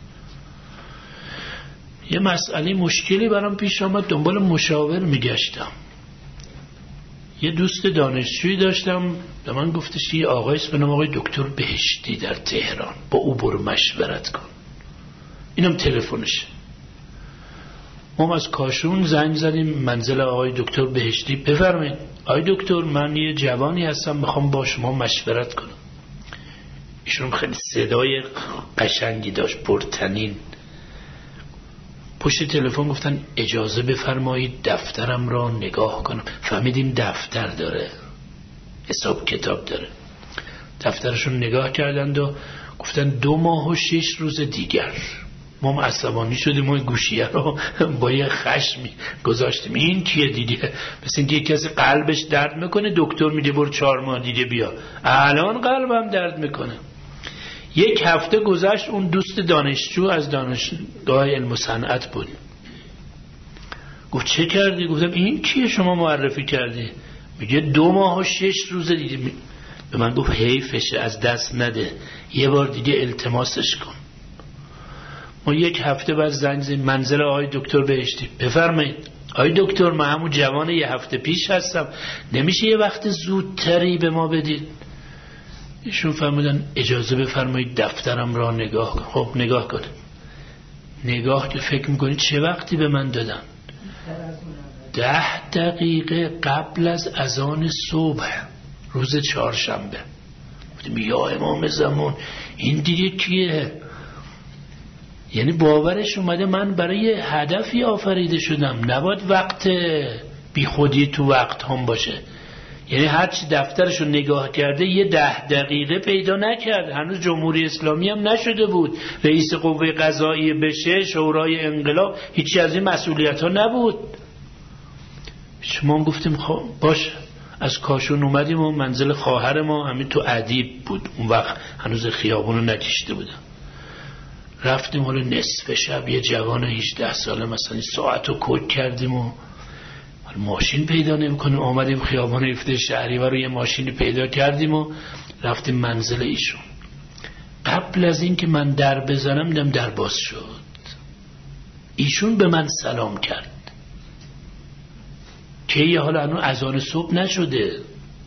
یه مسئله مشکلی برام پیش آمد، دنبال مشاور میگشتم. یه دوست دانشجویی داشتم، به من گفتش یه آقایی است به نام آقای دکتر بهشتی در تهران، با او برو مشورت کن. اینم تلفنش. ما از کاشون زنگ زدیم منزل آقای دکتر بهشتی. بفرمایید آقای دکتر، من یه جوانی هستم میخوام با شما مشورت کنم. ایشون خیلی صدای قشنگی داشت، پرطنین. پشت تلفن گفتن اجازه بفرمایید دفترم را نگاه کنم. فهمیدیم دفتر داره، حساب کتاب داره. دفترشون نگاه کردند و گفتن دو ماه و شش روز دیگر. ما عصبانی شدیم و گوشیه رو با یه خشمی گذاشتیم. این کیه دیگه؟ مثل اینکه کسی قلبش درد میکنه دکتر میگه برو چهار ماه دیگه بیا. الان قلبم درد میکنه. یک هفته گذشت، اون دوست دانشجو از دانشگاه علم و صنعت بود. گفت چه کردی؟ گفتم این کیه شما معرفی کردی؟ میگه دو ماه و شش روز دیگه. به من گفت حیفشه، از دست نده، یه بار دیگه التماسش کن. ما یک هفته بعد زنگ زدیم منزل آقای دکتر بهشتی. بفرمایید آقای دکتر، من همون جوان یه هفته پیش هستم، نمیشه یه وقت زودتری به ما بدید؟ ایشون فرمودن اجازه بفرمایید دفترم را نگاه کن. خب نگاه کن. نگاه که فکر میکنید چه وقتی به من دادن؟ ده دقیقه قبل از اذان صبح روز چهارشنبه. گفتم یا امام زمان، این دیگه کیه؟ یعنی باورش اومده من برای یه هدفی آفریده شدم، نباید وقت بی خودی تو وقت هم باشه. یعنی هرچی دفترشو نگاه کرده یه ده دقیقه پیدا نکرد. هنوز جمهوری اسلامی هم نشده بود، رئیس قوه قضاییه بشه، شورای انقلاب، هیچی از این مسئولیت ها نبود. شما هم گفتیم خب باش. از کاشون اومدیم و منزل خواهر ما همین تو ادیب بود، اون وقت هنوز خیابونو نکشته بودم. رفتیم حالا نصف شب یه جوان هجده ساله مثلا ساعتو کد کردیم و ماشین پیدا نمی‌کنیم. آمدیم خیابان هفده شهری و رو یه ماشینی پیدا کردیم و رفتیم منزل ایشون. قبل از این که من در بزنم دیدم در باز شد. ایشون به من سلام کرد که یه حالا هنوز اذان صبح نشده.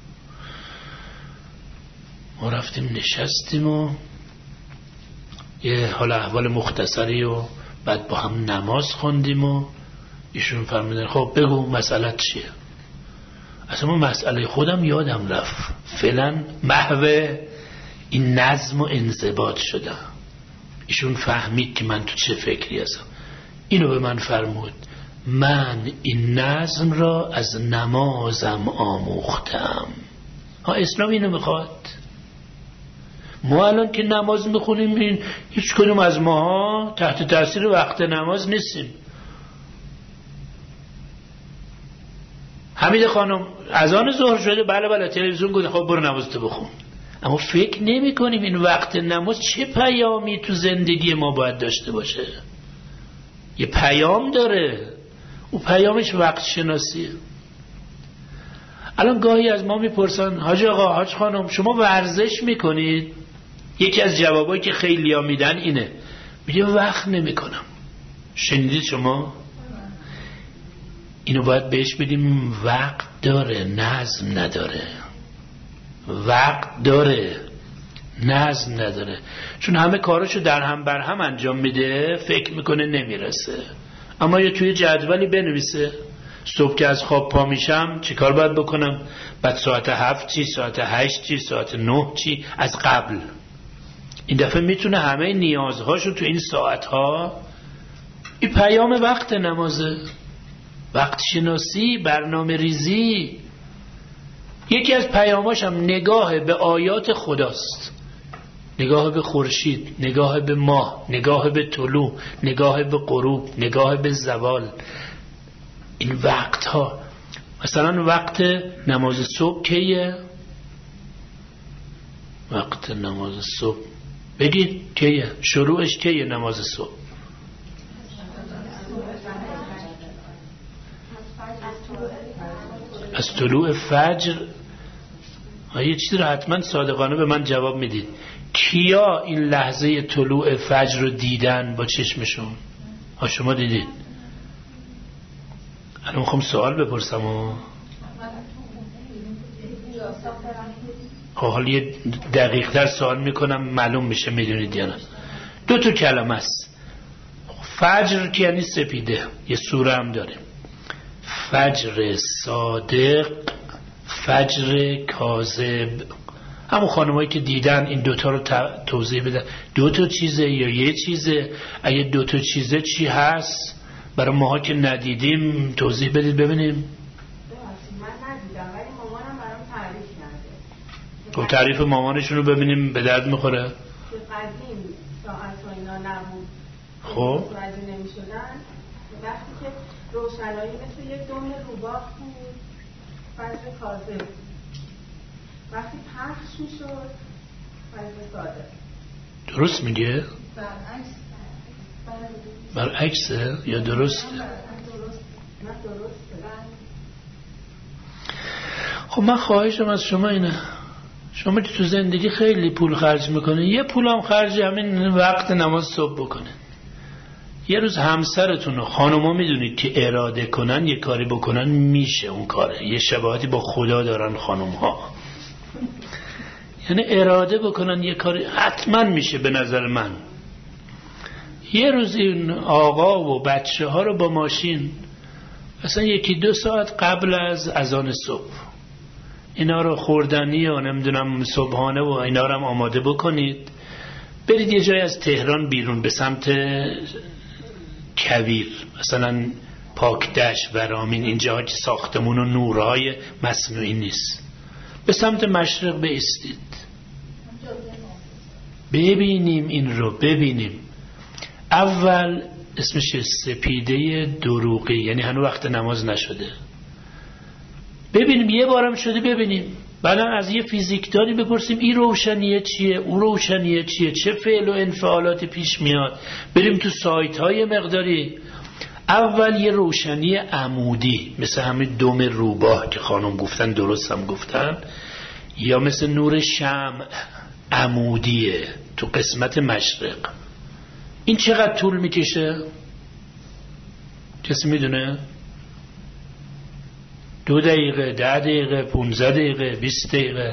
ما رفتیم نشستیم و یه حالا احوال مختصری و بعد با هم نماز خوندیم و ایشون فرمودن خب بگو مسئله چیه؟ اصلا مسئله خودم یادم رفت، فعلا محو این نظم و انضباط شدم. ایشون فهمید که من تو چه فکری هستم. اینو به من فرمود من این نظم را از نمازم آموختم. ها اسلام اینو میخواد. ما الان که نماز میخونیم این هیچ کنیم از ماها تحت تاثیر وقت نماز نیستیم. حمید خانم اذان ظهر شده، بله بله تلویزیون گفت خب برو نمازتو بخون. اما فکر نمی کنیم این وقت نماز چه پیامی تو زندگی ما باید داشته باشه. یه پیام داره، او پیامش وقت شناسیه. الان گاهی از ما میپرسن حاج آقا، حاج خانم شما ورزش میکنید؟ یکی از جوابایی که خیلی ها میدن اینه، میگه وقت نمیکنم. شنیدید شما؟ اینو باید بهش بدیم وقت داره، نظم نداره. وقت داره، نظم نداره، چون همه کاراشو در هم بر هم انجام میده، فکر میکنه نمیرسه. اما یه توی جدولی بنویسه صبح که از خواب پا میشم چی کار باید بکنم، بعد ساعت هفت چی، ساعت هشت چی، ساعت نه چی، از قبل. این دفعه میتونه همه نیازهاشو تو این ساعتها. این پیام وقت نمازه، وقت شناسی، برنامه ریزی. یکی از پیاماش هم نگاه به آیات خداست، نگاه به خورشید، نگاه به ماه، نگاه به طلوع، نگاه به غروب، نگاه به زوال. این وقت ها، مثلا وقت نماز صبح کیه؟ وقت نماز صبح بگید کیه؟ شروعش کیه نماز صبح؟ از طلوع فجر. یه چیزی رو حتما صادقانه به من جواب میدید. کیا این لحظه طلوع فجر رو دیدن با چشمشون؟ ها شما دیدید؟ الان میخوام سوال بپرسم و حالا یه دقیق تر سوال میکنم معلوم میشه میدونید یا نه. دو تا کلمه است. فجر که یعنی سپیده، یه سوره هم داره، فجر صادق، فجر کاذب. همون خانمایی که دیدن این دوتا رو توضیح بدن. دو تا چیزه یا یه چیزه؟ اگه دو تا چیزه چی هست؟ برای ماها که ندیدیم توضیح بدید ببینیم. من ندیدم ولی مامانم برام تعریف کرده. تو تعریف مامانشون رو ببینیم به درد میخوره. که قدیم ساعت و اینا نبود، خب متوجه نمیشدن. وقتی که روشنایی مثل یک دم روباه بود، فجر کاذب. وقتی پخش میشد فجر صادق. درست میگه؟ برعکس. برعکسه یا درسته؟ خب من خواهشم از شما اینه، شما که تو زندگی خیلی پول خرج میکنه، یه پول هم خرج همین وقت نماز صبح بکنه. یه روز همسرتون رو، خانوما میدونید که اراده کنن یه کاری بکنن میشه اون کاره. یه شباهتی با خدا دارن خانوم ها، یعنی اراده بکنن یه کاری حتما میشه به نظر من. یه روز این آقا و بچه ها رو با ماشین اصلا یکی دو ساعت قبل از اذان صبح اینا رو خوردنی و نمیدونم صبحانه و اینا رو هم آماده بکنید، برید یه جای از تهران بیرون به سمت کویر، مثلا پاکدش، ورامین، اینجا که ساختمون و نورهای مصنوعی نیست، به سمت مشرق بایستید ببینیم این رو، ببینیم. اول اسمش سپیده دروغی، یعنی هنوز وقت نماز نشده. ببینیم، یه بارم شده ببینیم. بعدا از یه فیزیکدانی بپرسیم این روشنیه چیه، اون روشنیه چیه، چه فعل و انفعالاتی پیش میاد. بریم تو سایت های مقداری. اول یه روشنی عمودی مثل همین دم روباه که خانم گفتن، درست هم گفتن، یا مثل نور شمع عمودیه تو قسمت مشرق. این چقدر طول میکشه؟ کسی میدونه؟ دو دقیقه، ده دقیقه، پونزده دقیقه، بیست دقیقه؟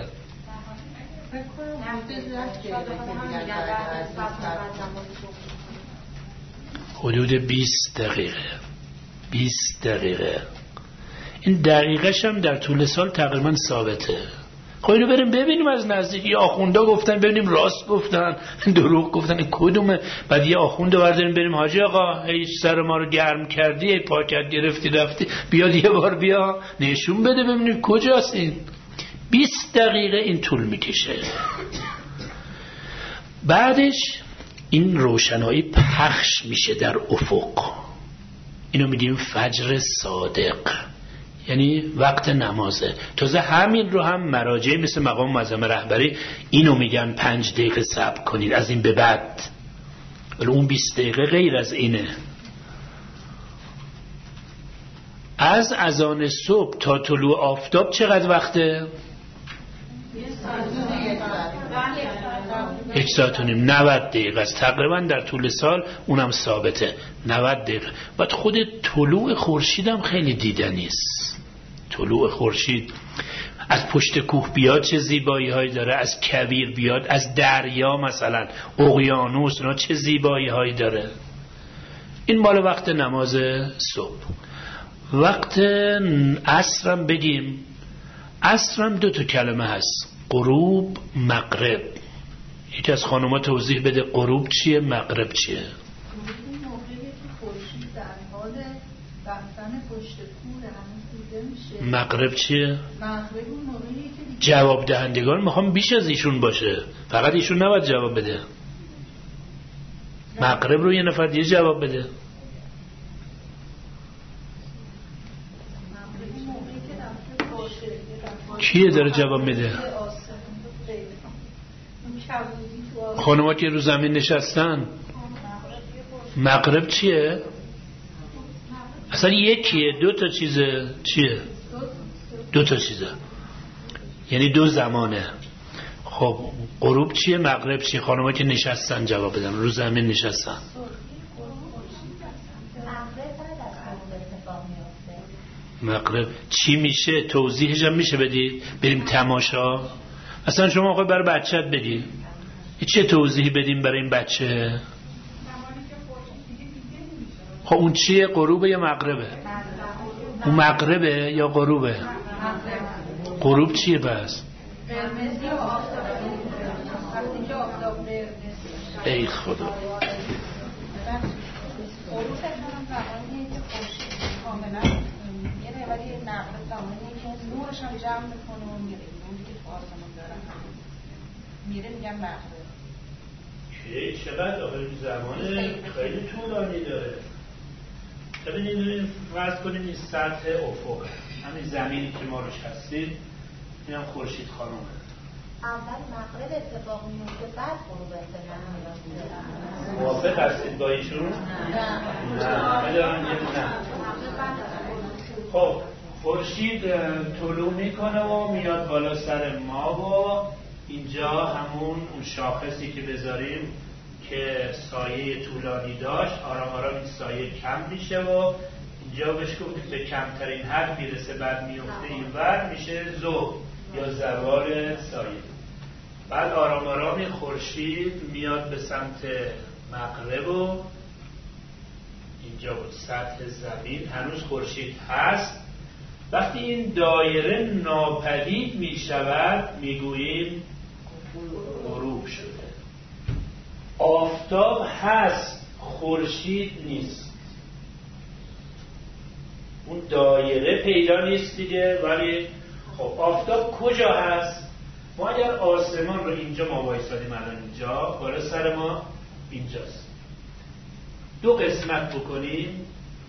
حدود بیست دقیقه. بیست دقیقه. این دقیقش هم در طول سال تقریبا ثابته. خب اینو بریم ببینیم از نزدیک. یه آخونده گفتن ببینیم راست گفتن دروغ گفتن کدومه. بعد یه آخونده برداریم بریم حاجی آقا هیچ سر ما رو گرم کردی، ای پاکت گرفتی رفتی، بیاد یه بار بیا نشون بده ببینیم کجاست این. بیست دقیقه این طول میکشه. بعدش این روشنایی پخش میشه در افق. اینو میگیم فجر صادق، یعنی وقت نمازه. تازه همین رو هم مراجع مثل مقام معظم رهبری اینو میگن پنج دقیقه صبر کنید از این به بعد، ولی اون بیست دقیقه غیر از اینه. از اذان صبح تا طلوع آفتاب چقدر وقته؟ یک ساعت و نیم. نود دقیقه است تقریبا در طول سال، اونم ثابته نود دقیقه. بعد خود طلوع خورشید هم خیلی دیدنی است. طلوع خورشید از پشت کوه بیاد چه زیبایی هایی داره، از کویر بیاد، از دریا مثلا اقیانوس اینا چه زیبایی هایی داره. این مال وقت نماز صبح. وقت عصرم بگیم، عصرم دو تا کلمه هست، غروب، مغرب. یکی از خانوما توضیح بده غروب چیه، مغرب چیه؟ مغرب چیه؟ جواب دهندگان میخوام بیش از ایشون باشه، فقط ایشون نباید جواب بده. مغرب رو یه نفر دیگه جواب بده. کیه داره جواب میده؟ خانوما که رو زمین نشستن. مغرب چیه؟ اصلا یکیه، دو تا چیزه. چیه؟ دو تا چیزه، یعنی دو زمانه. خب غروب چیه، مغرب چیه؟ خانوما که نشستن جواب بدن، رو زمین نشستن. مغرب چی میشه؟ توضیحش هم میشه بدی؟ بریم تماشا. اصلا شما آقا برای بچه‌ت بگی چه توضیحی بدیم برای این بچه؟ خب اون چیه، غروبه یا مغربه؟ اون مغربه یا غروبه؟ غروب چیه پس؟ ای خدا. میره میگم مغرب. که چقدر آخه زمان خیلی طولانی داره. ببینید فرض کنید این سطح افق، همین زمینی که ما روش هستید، اینم خورشید خانومه. اول مغرب اتفاق میفته بعد غروب اتفاق میفته. موافق هستید با ایشون؟ نه. نه. نه. خب خورشید طلوع میکنه و میاد بالا سر ما و اینجا همون اون شاخصی که بذاریم که سایه طولانی داشت آرام آرام این سایه کم میشه و اینجا بهش گفتیم به کمترین حد میرسه، بعد میفته اینور میشه ظهر یا زوال سایه. بعد آرام آرام این خورشید میاد به سمت مغرب و اینجا بود سطح زمین هنوز خورشید هست. وقتی این دایره ناپدید میشود میگوییم غروب شده. آفتاب هست، خورشید نیست. اون دایره پیدا نیست دیگه. ولی خب آفتاب کجا هست؟ ما اگر آسمان رو اینجا ما وایسادیم الان اینجا، بالا سر ما اینجاست، دو قسمت بکنیم،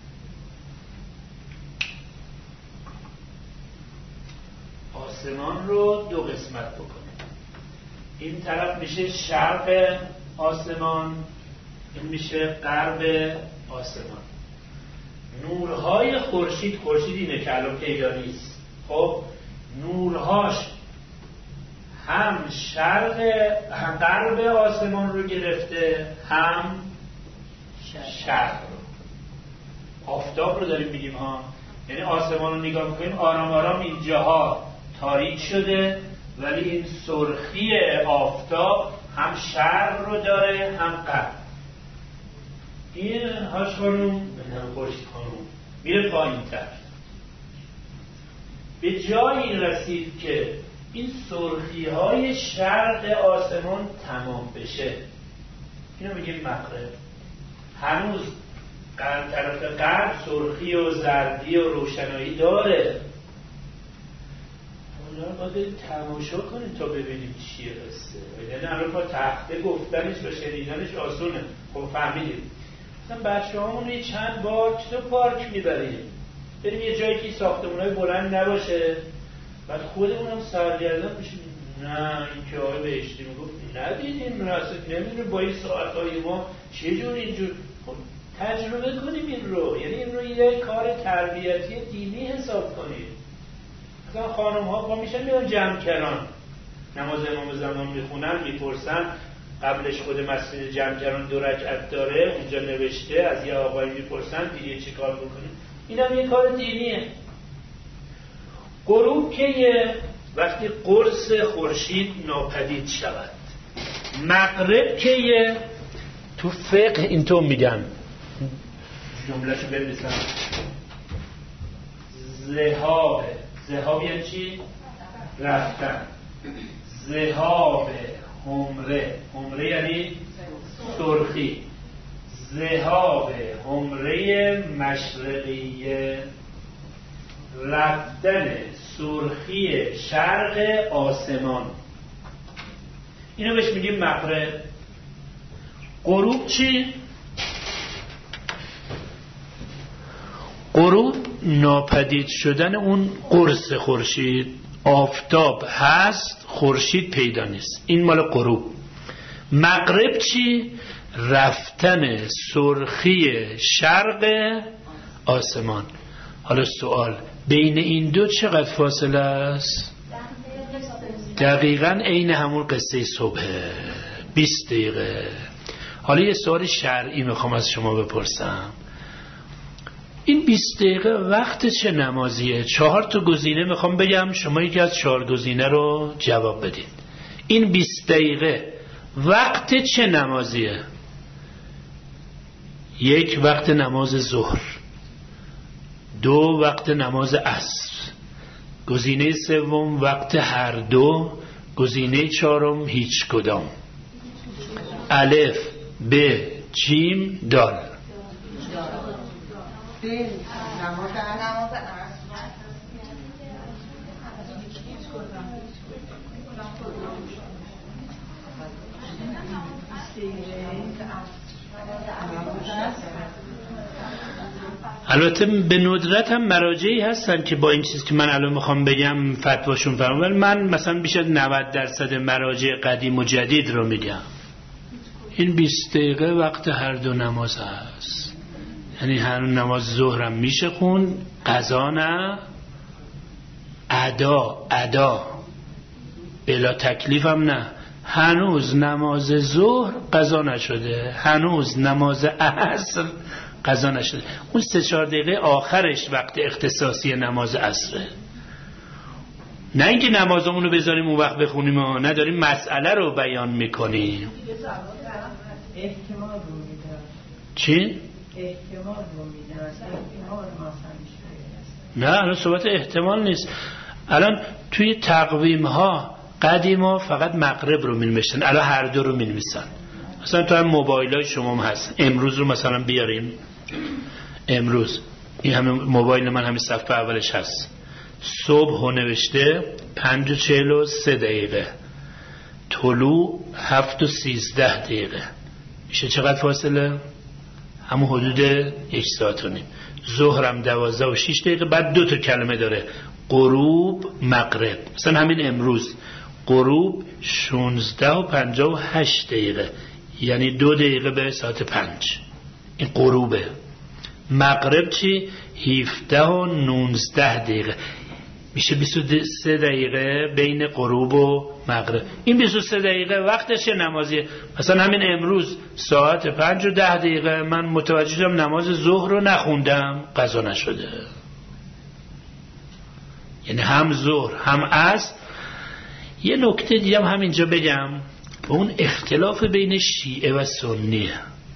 آسمان رو دو قسمت بکنیم، این طرف میشه شرق آسمان، این میشه غرب آسمان. نورهای خورشید، خورشید اینه که الان پیدا نیست، خب نورهاش هم شرق هم غرب آسمان رو گرفته هم شرق رو. آفتاب رو داریم میگیم ها، یعنی آسمان رو نگاه میکنیم آرام آرام اینجاها تاریک شده، ولی این سرخی آفتاب هم شرق رو داره هم غرب. این هاش خانوم هم خورشید خانوم میره پایین تر، به جایی رسید که این سرخی های شرق آسمان تمام بشه، اینو میگیم مغرب. هنوز طرف غرب سرخی و زردی و روشنایی داره، اونا باید تماشا کنیم تا ببینیم چیه قصه. یعنی الان با تخته گفتنش و شنیدنش آسونه. خب فهمیدیم مثلا بچه همون یه چند بار چطور پارک میبریم، بریم یه جایی که ساختمونای بلند نباشه، بعد خودمون هم سرگردان بشیم، نه این که آقای بهشتی میگفت ندیدیم راسته، نمیدونیم با این ساعتهای ما چجور اینجور. خب تجربه کنیم این رو، یعنی این رو یه کار تربیتی دینی حساب کنیم. مثلا خانم ها با میشن میان جمعکران نماز امام زمان میخونن، میپرسن قبلش خود مسجد جمعکران دو رکعت داره، اونجا نوشته، از یه آقایی میپرسن دیگه چی کار بکنیم. این هم یه کار دینیه. غروب که یه وقتی قرص خورشید ناپدید شود. مغرب کیه؟ تو فقه اینطور میگن، جملهشو بنویسم، ذهاب. ذهاب یعنی چی؟ رفتن. ذهاب حمره. حمره یعنی سرخی. ذهاب حمره مشرقیه، رفتن سرخی شرق آسمان. اینو بهش میگیم مغرب. غروب چی؟ غروب ناپدید شدن اون قرص خورشید. آفتاب هست، خورشید پیدا نیست، این مال غروب. مغرب چی؟ رفتن سرخی شرق آسمان. حالا سوال، بین این دو چقدر فاصله است؟ دقیقاً عین همون قصه صبحه، بیست دقیقه. حالا یه سوال شرعی میخوام از شما بپرسم. این بیست دقیقه وقت چه نمازیه؟ چهار تا گزینه میخوام بگم، شما یکی از چهار گزینه رو جواب بدید. این بیست دقیقه وقت چه نمازیه؟ یک، وقت نماز ظهر. دو، وقت نماز عصر. گزینه سوم وقت هر دو. گزینه چهارم هیچ کدام. الف، ب، جیم، دال. نماز عصر. البته به ندرت هم مراجعی هستن که با این چیز که من الان میخوام بگم فتواشون فرمون، ولی من مثلا بیش از نود درصد مراجع قدیم و جدید رو میگم. این بیست دقیقه وقت هر دو نماز هست. یعنی هر نماز ظهرم میشه خون، قضا نه، ادا ادا بلا تکلیف هم نه. هنوز نماز ظهر قضا نشده، هنوز نماز عصر قضا نشده. اون سه چهار دقیقه آخرش وقت اختصاصی نماز عصره. نه اینکه نمازمون رو بذاریم اون وقت بخونیم و نداریم مسئله رو بیان میکنیم. احتمال رو میدن. چی؟ احتمال رو میدن. احتمال مثلا. نه الان صحبت احتمال نیست. الان توی تقویم ها قدیما فقط مغرب رو می‌نوشتن، الان هر دو رو می‌نویسن. مثلا تو هم موبایلای شما هم هست. امروز رو مثلا بیاریم، امروز این همه موبایل من همین صفحه اولش هست. صبح ها نوشته پنج و چهل و سه دقیقه، طلوع هفت و سیزده دقیقه. میشه چقدر فاصله؟ همون حدود یک ساعت و نیم. ظهرم دوازده و شیش دقیقه. بعد دو تا کلمه داره، غروب، مغرب. مثلا همین امروز غروب شانزده و پنجاه و هشت دقیقه، یعنی دو دقیقه به ساعت پنج. این غروبه. مغرب چی؟ هفده و نوزده دقیقه، میشه بیست و سه دقیقه بین غروب و مغرب. این بیست و سه دقیقه وقتش نمازیه. مثلا همین امروز ساعت پنج و ده دقیقه من متوجه شدم نماز ظهر رو نخوندم، قضا نشده. یعنی هم ظهر هم عصر. یه نکته دیگه هم همینجا بگم، اون اختلاف بین شیعه و سنیه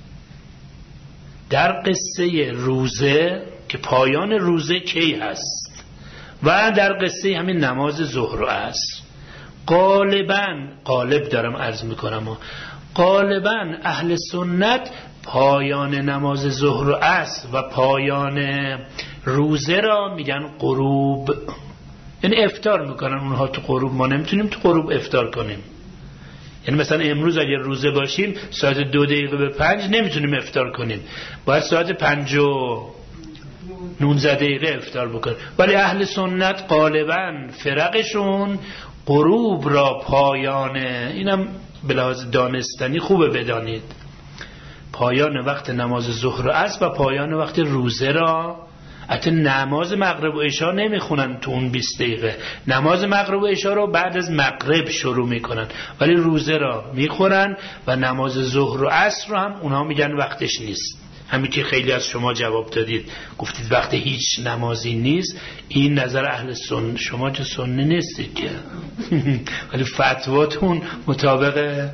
در قصه روزه که پایان روزه کی هست و در قصه همین نماز ظهر و عصر. غالباً غالب دارم عرض میکنم غالباً اهل سنت پایان نماز ظهر و عصر و پایان روزه را میگن غروب. یعنی افطار میکنن اونها تو غروب، ما نمیتونیم تو غروب افطار کنیم. یعنی مثلا امروز اگر روزه باشیم ساعت دو دقیقه به پنج نمیتونیم افطار کنیم، باید ساعت پنج و نونزده دقیقه افطار بکنیم. ولی اهل سنت غالبا فرقشون غروب را پایانه، اینم به لحاظ دانستنی خوبه بدانید، پایان وقت نماز ظهر و عصر و پایان وقت روزه را. حتی نماز مغرب و عشا نمیخونن تو اون بیست دقیقه، نماز مغرب و عشا رو بعد از مغرب شروع میکنن، ولی روزه را میخورن و نماز ظهر و عصر رو هم اونها میگن وقتش نیست. همین که خیلی از شما جواب دادید گفتید وقتی هیچ نمازی نیست، این نظر اهل سنت، شما که سنی نیستید که ولی فتواتون مطابق.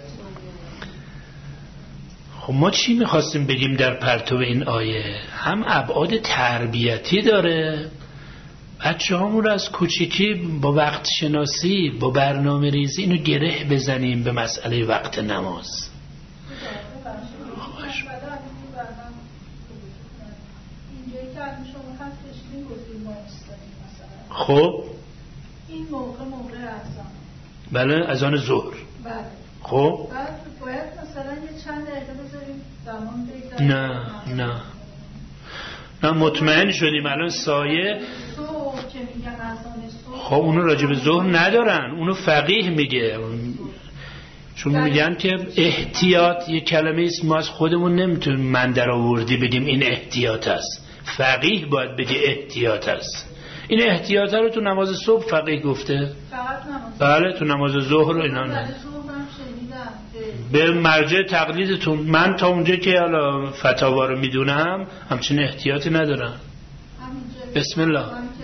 خب ما چی میخواستیم بگیم در پرتو این آیه؟ هم ابعاد تربیتی داره، بچه همون رو از کوچیکی با وقت شناسی، با برنامه ریزی اینو گره بزنیم به مسئله وقت نماز. خب این موقع موقع اذان، بله اذان ظهر، بله. خب بعد باید مثلا یه چند دقیقه بذاریم زمان بگذاریم. نه نه نه مطمئن شدیم الان سایه. صبح که میگن اذان صبح، خب اونو راجع به ظهر ندارن، اونو فقیه میگه، چون میگن که احتیاط یه کلمه است ما از خودمون نمیتونیم من در آوردی بگیم این احتیاط است، فقیه باید بگه احتیاط است. این احتیاط رو تو نماز صبح فقیه گفته، فقط نماز، بله تو نماز ظهر رو اینا نه. به مرجع تقلیدتون، من تا اونجا که حالا فتاوا رو میدونم همچین احتیاطی ندارم. بسم الله.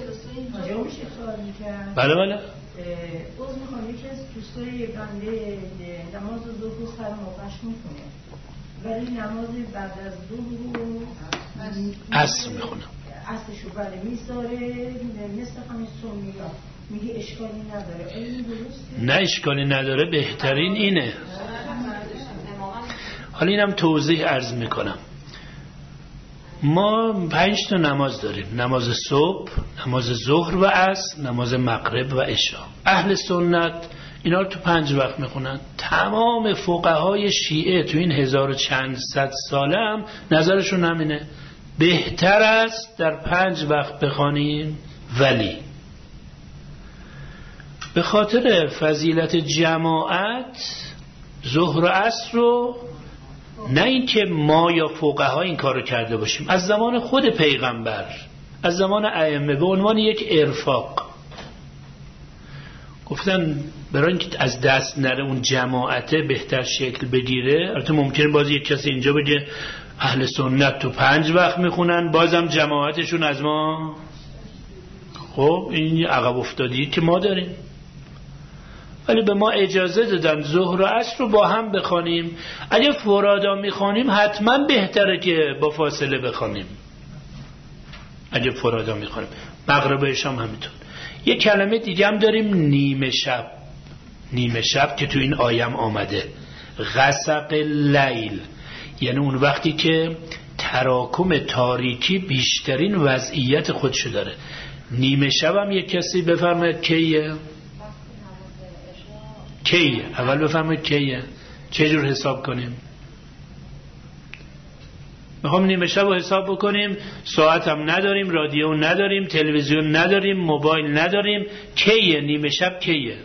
بله بله. باز میخوام یکی از دوستای بنده نماز ظهر سر موقعش میکنه ولی نماز بعد از ظهر رو عصر میخونم، عصرشو بله میذاره مثل همین سنیا، میگه اشکالی نداره. این درسته؟ نه اشکالی نداره، بهترین اینه. حالا اینم توضیح عرض میکنم. ما پنج تا نماز داریم، نماز صبح، نماز ظهر و عصر، نماز مغرب و عشا. اهل سنت اینا رو تو پنج وقت میخونن. تمام فقهای شیعه تو این هزار و چند صد ساله هم نظرشون همینه، بهتر است در پنج وقت بخوانیم، ولی به خاطر فضیلت جماعت ظهر و عصر رو، نه اینکه ما یا فقها این کارو کرده باشیم، از زمان خود پیغمبر، از زمان ائمه به عنوان یک ارفاق گفتن برای اینکه از دست نره اون جماعته بهتر شکل بگیره. البته ممکنه باز یک کسی اینجا بگه اهل سنت تو پنج وقت میخونن بازم جماعتشون از ما، خب این عقب افتادی که ما داریم. ولی به ما اجازه دادن ظهر و عصر رو با هم بخوانیم. اگه فرادا میخوانیم حتما بهتره که با فاصله بخوانیم، اگه فرادا میخوانیم. مغرب و عشا هم همینطور. یه کلمه دیگه هم داریم، نیمه شب. نیمه شب که تو این آیم آمده، غسق اللیل، یعنی اون وقتی که تراکم تاریکی بیشترین وضعیت خودشو داره. نیمه شب هم یک کسی بفرماید کیه؟ کیه؟ اول بفرماید کیه؟ چه جور حساب کنیم؟ میخوام نیمه شب رو حساب بکنیم، ساعت هم نداریم، رادیو نداریم، تلویزیون نداریم، موبایل نداریم. کیه نیمه شب؟ کیه؟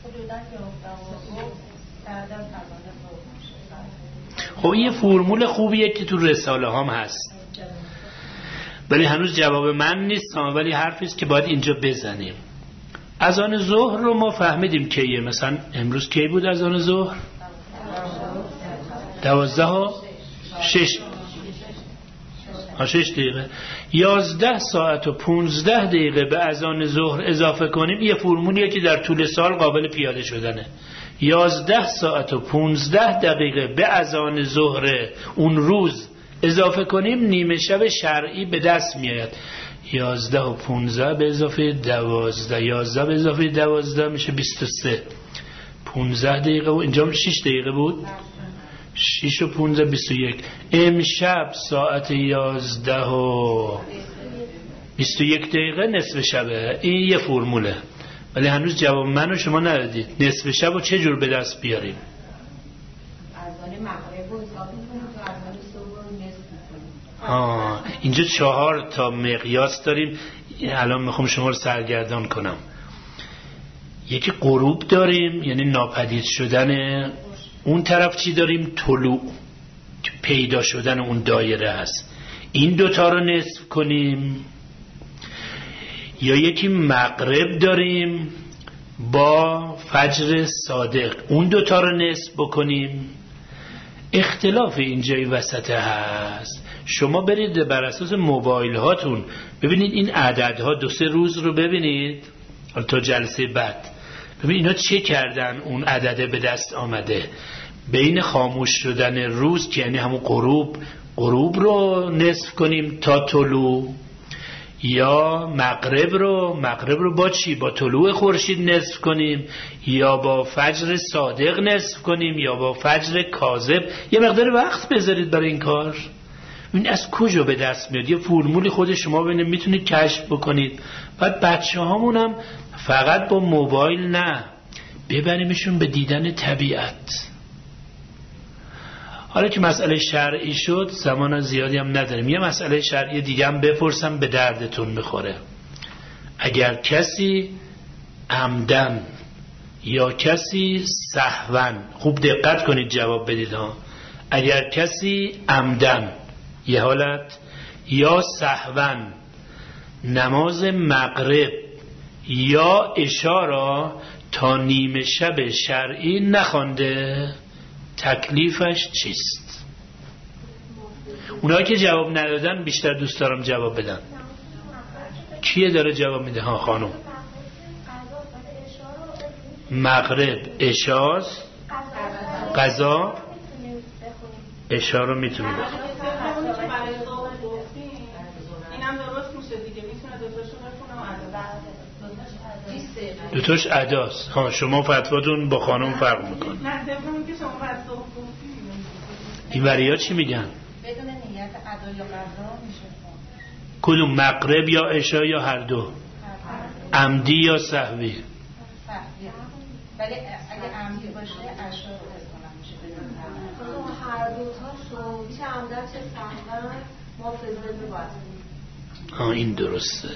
خب این یه فرمول خوبیه که تو رساله هم هست، ولی هنوز جواب من نیست، ولی حرفیست که باید اینجا بزنیم. اذان ظهر رو ما فهمیدیم کیه. مثلا امروز کی بود اذان ظهر؟ دوازده و شش ها شش دقیقه. یازده ساعت و پونزده دقیقه به اذان ظهر اضافه کنیم، یه فرمولیه که در طول سال قابل پیاده شدنه. یازده ساعت و پونزده دقیقه به اذان ظهر اون روز اضافه کنیم، نیمه شب شرعی به دست میاد. یازده و پونزده به اضافه دوازده، یازده به اضافه دوازده میشه بیست و سه. پونزده دقیقه و اینجا شش دقیقه بود، شش و پونزده بیست و یک. امشب ساعت یازده و بیست و یک دقیقه نصف شبه. این یه فرموله، ولی هنوز جواب منو شما ندادید. نصف شب رو چه جور به دست بیاریم؟ اذان مغرب رو اضافه کنیم تو اذان صبح رو نصف کنیم. آه اینجا چهار تا مقیاس داریم. الان میخوام شما رو سرگردان کنم. یکی غروب داریم، یعنی ناپدید شدن. اون طرف چی داریم؟ طلوع، پیدا شدن اون دایره هست. این دوتا رو نصف کنیم. یا یکی مغرب داریم با فجر صادق، اون دوتا رو نصف بکنیم. اختلاف اینجای وسط هست، شما برید بر اساس موبایل هاتون ببینید این عددها دو سه روز رو ببینید تا جلسه بعد ببینید اینا چه کردن اون عدده به دست آمده بین خاموش شدن روز که یعنی همون غروب غروب رو نصف کنیم تا طلوع یا مغرب رو مغرب رو با چی؟ با طلوع خورشید نصف کنیم یا با فجر صادق نصف کنیم یا با فجر کاذب. یه مقدار وقت بذارید برای این کار. این از کجا به دست میاد؟ یه فرمولی خود شما ببینید میتونید کشف بکنید. بعد بچه هامونم فقط با موبایل نه، ببریمشون به دیدن طبیعت. حالا که مسئله شرعی شد زمان زیادی هم نداریم، یه مسئله شرعی دیگه هم بپرسم به دردتون میخوره. اگر کسی عمدن یا کسی سهون، خوب دقت کنید جواب بدید ها، اگر کسی عمدن یه حالت یا سهون نماز مغرب یا عشا را تا نیمه شب شرعی نخوانده تکلیفش چیست؟ اونایی که جواب ندادن بیشتر دوست دارم جواب بدن. کیه داره جواب میده؟ ها خانم. مغرب عشاست، قضا عشا رو میتونی بخونی. اینم درست میشه دیگه، میتونه دوتاشو بخونه. دوتاش اداست. ها شما فتواتون با خانم فرق میکنه. نه دفعه که شما فتوا گفتید این وریا چی میگن؟ بدون نیت ادا یا قضا میشه. کدوم؟ مغرب یا عشا یا هر دو؟ عمدی یا سهوی؟ سهوی. ولی اگه عمدی باشه عشا رو بکنم میشه بدون هر دو تاشو چه عمدن چه سهون محافظه می‌باید. آه این درسته.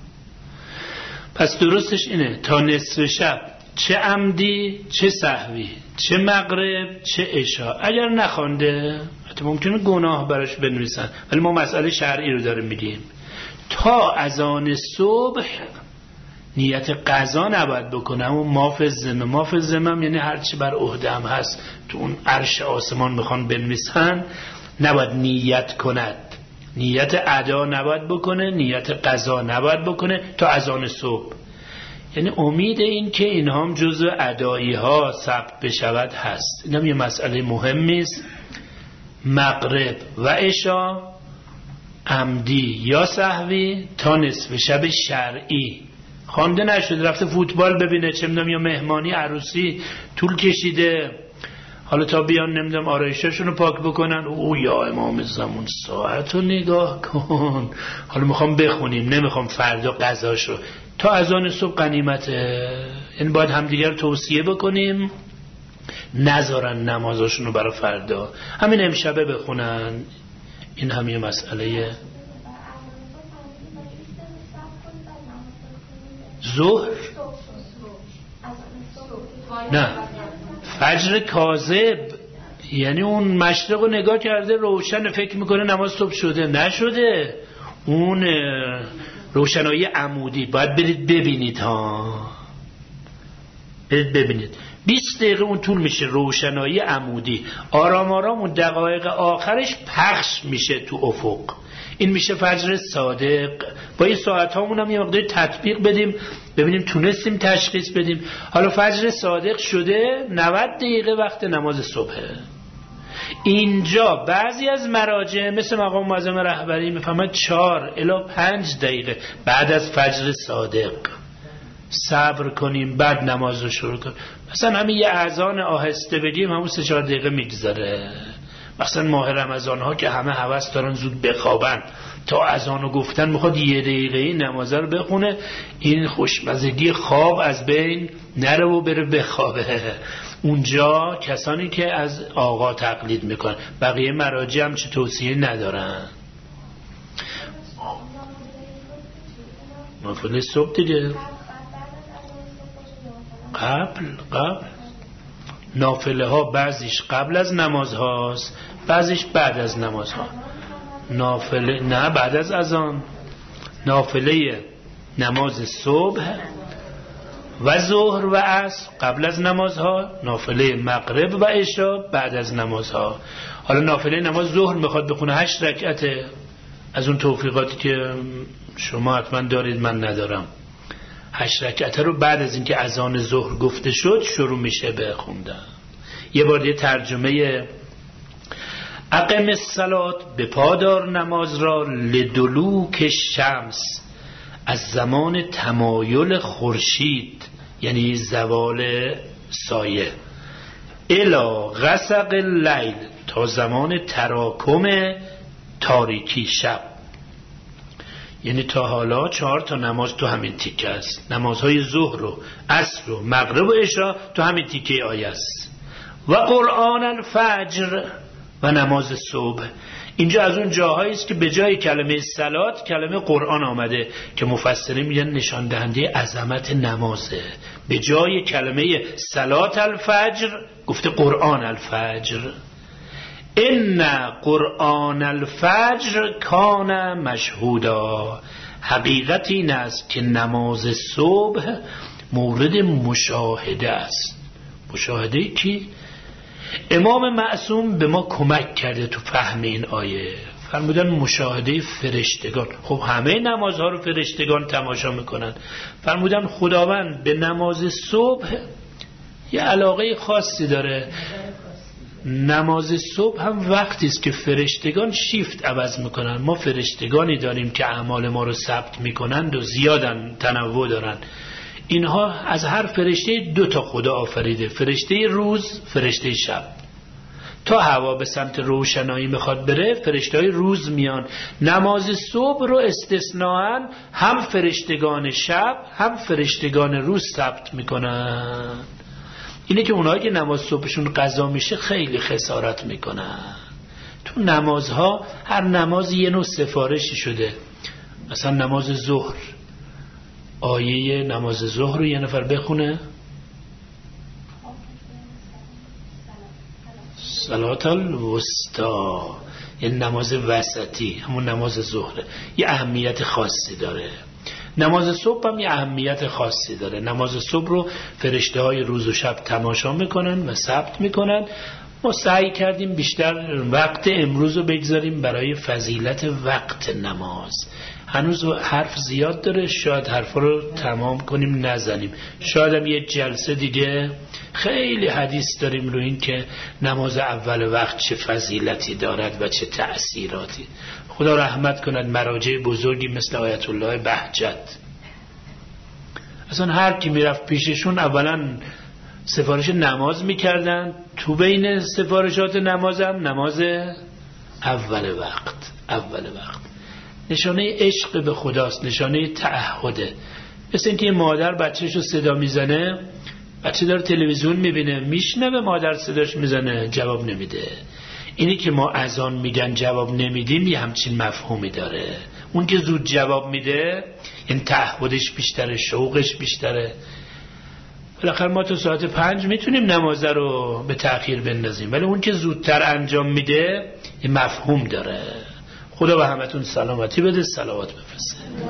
پس درستش اینه تا نصف شب چه عمدی چه سهوی چه مغرب چه عشا اگر نخوانده حتی ممکنه گناه براش بنویسن، ولی ما مسئله شرعی رو داریم میگیم. تا اذان صبح نیت قضا نباید بکنه، اما ماف ذمه. ماف ذمه یعنی هرچی بر عهده‌ام هست تو اون عرش آسمان میخوان بنویسن نباید نیت کند، نیت ادا نباید بکنه، نیت قضا نباید بکنه تا اذان صبح. یعنی امید این که اینها هم جزء ادایی ها ثبت بشود هست. این هم یه مسئله مهمی است. مغرب و عشا عمدی یا سهوی تا نصف شب شرعی خوانده نشد، رفته فوتبال ببینه چه میدونم یا مهمانی عروسی طول کشیده، حالا تا بیان نمیدونم آرایششون رو پاک بکنن، او یا امام زمان ساعت رو نگاه کن، حالا میخوام بخونیم نمیخوام فردا قضاش رو، تا اذان صبح غنیمته. یعنی باید همدیگر توصیه بکنیم نذارن نمازاشون رو برای فردا، همین امشبه بخونن. این هم یه مسئله ظهر نه فجر کاذب، یعنی اون مشرق رو نگاه کرده روشن، فکر میکنه نماز صبح شده، نشده. اون روشنایی عمودی باید برید ببینید ها، برید ببینید. بیست دقیقه اون طول میشه روشنایی عمودی، آرام آرام اون دقایق آخرش پخش میشه تو افق. این میشه فجر صادق. با این ساعت هامون هم یه مقدار تطبیق بدیم ببینیم تونستیم تشخیص بدیم. حالا فجر صادق شده نود دقیقه وقت نماز صبحه. اینجا بعضی از مراجع مثل مقام معظم رهبری میفهمد چهار الی پنج دقیقه بعد از فجر صادق صبر کنیم بعد نماز رو شروع کنیم. مثلا همین یه اذان آهسته بگیم همون سه چهار دقیقه میگذره. مثلا ماه رمضان ها که همه هوس دارن زود بخوابن، تا اذانو گفتن میخواد یه دقیقه این نماز رو بخونه، این خوشمزگی خواب از بین نره و بره بخوابه. اونجا کسانی که از آقا تقلید میکنن، بقیه مراجع هم چه توصیه ندارن. نافله صبح دیگه قبل قبل نافله ها بعضیش قبل از نماز هاست بعضیش بعد از نماز ها. نافله نه بعد از اذان. نافله نماز صبح و ظهر و عصر قبل از نمازها، نافله مغرب و عشا بعد از نمازها. حالا نافله نماز ظهر میخواد بخونه هشت رکعته، از اون توفیقاتی که شما حتما دارید من ندارم، هشت رکعته رو بعد از اینکه اذان ظهر گفته شد شروع میشه به خوندن. یه بار دیگه ترجمه اقم الصلات، به پادار نماز را، لدلوک شمس، از زمان تمایل خورشید یعنی زوال سایه، الا غسق اللیل، تا زمان تراکم تاریکی شب. یعنی تا حالا چهار تا نماز تو همین تیکه است، نمازهای ظهر و عصر و مغرب و عشا تو همین تیکه آیه است. و قرآن الفجر، و نماز صبح. اینجا از اون جاهایی است که به جای کلمه صلات کلمه قرآن آمده که مفسرین میگن نشان دهنده عظمت نمازه. به جای کلمه صلات الفجر گفته قرآن الفجر. ان قرآن الفجر کان مشهودا، حقیقت این است که نماز صبح مورد مشاهده است. مشاهده کی؟ امام معصوم به ما کمک کرده تو فهم این آیه، فرمودن مشاهده فرشتگان. خب همه نمازها رو فرشتگان تماشا میکنن، فرمودن خداوند به نماز صبح یه علاقه خاصی داره. نماز صبح هم وقتی است که فرشتگان شیفت عوض میکنن. ما فرشتگانی داریم که اعمال ما رو ثبت میکنند و زیادن، تنوع دارن. اینها از هر فرشته دو تا خدا آفریده، فرشته روز، فرشته شب. تا هوا به سمت روشنایی میخواد بره فرشته های روز میان. نماز صبح رو استثناءً هم فرشتگان شب هم فرشتگان روز ثبت میکنن. اینه که اونایی که نماز صبحشون قضا میشه خیلی خسارت میکنن. تو نمازها هر نمازی یه نوع سفارشی شده. مثلا نماز ظهر، آیه نماز ظهر رو یه نفر بخونه، صلات الوسطا، یه نماز وسطی، همون نماز ظهره، یه اهمیت خاصی داره. نماز صبح هم یه اهمیت خاصی داره. نماز صبح رو فرشته های روز و شب تماشا میکنن و ثبت میکنن. ما سعی کردیم بیشتر وقت امروز رو بگذاریم برای فضیلت وقت نماز. هنوز حرف زیاد داره، شاید حرف رو تمام کنیم نزنیم، شاید هم یه جلسه دیگه. خیلی حدیث داریم رو این که نماز اول وقت چه فضیلتی دارد و چه تأثیراتی. خدا رحمت کند مراجع بزرگی مثل آیت الله بهجت، اصلا هر کی میرفت پیششون اولا سفارش نماز میکردن، تو بین سفارشات نماز هم نماز اول وقت. اول وقت نشانه عشق به خداست، نشانه تعهده. مثل اینکه مادر بچه‌شو صدا میزنه، بچه داره تلویزیون میبینه، میشنوه مادر صداش میزنه، جواب نمیده. اینی که ما اذان میگن جواب نمیدیم یه همچین مفهومی داره. اون که زود جواب میده این تعهدش بیشتره، شوقش بیشتره. بالاخره ما تو ساعت پنج میتونیم نماز رو به تأخیر بندازیم، ولی اون که زودتر انجام میده این مفهوم داره. خدا به همتون سلامتی بده، صلوات بفرسته.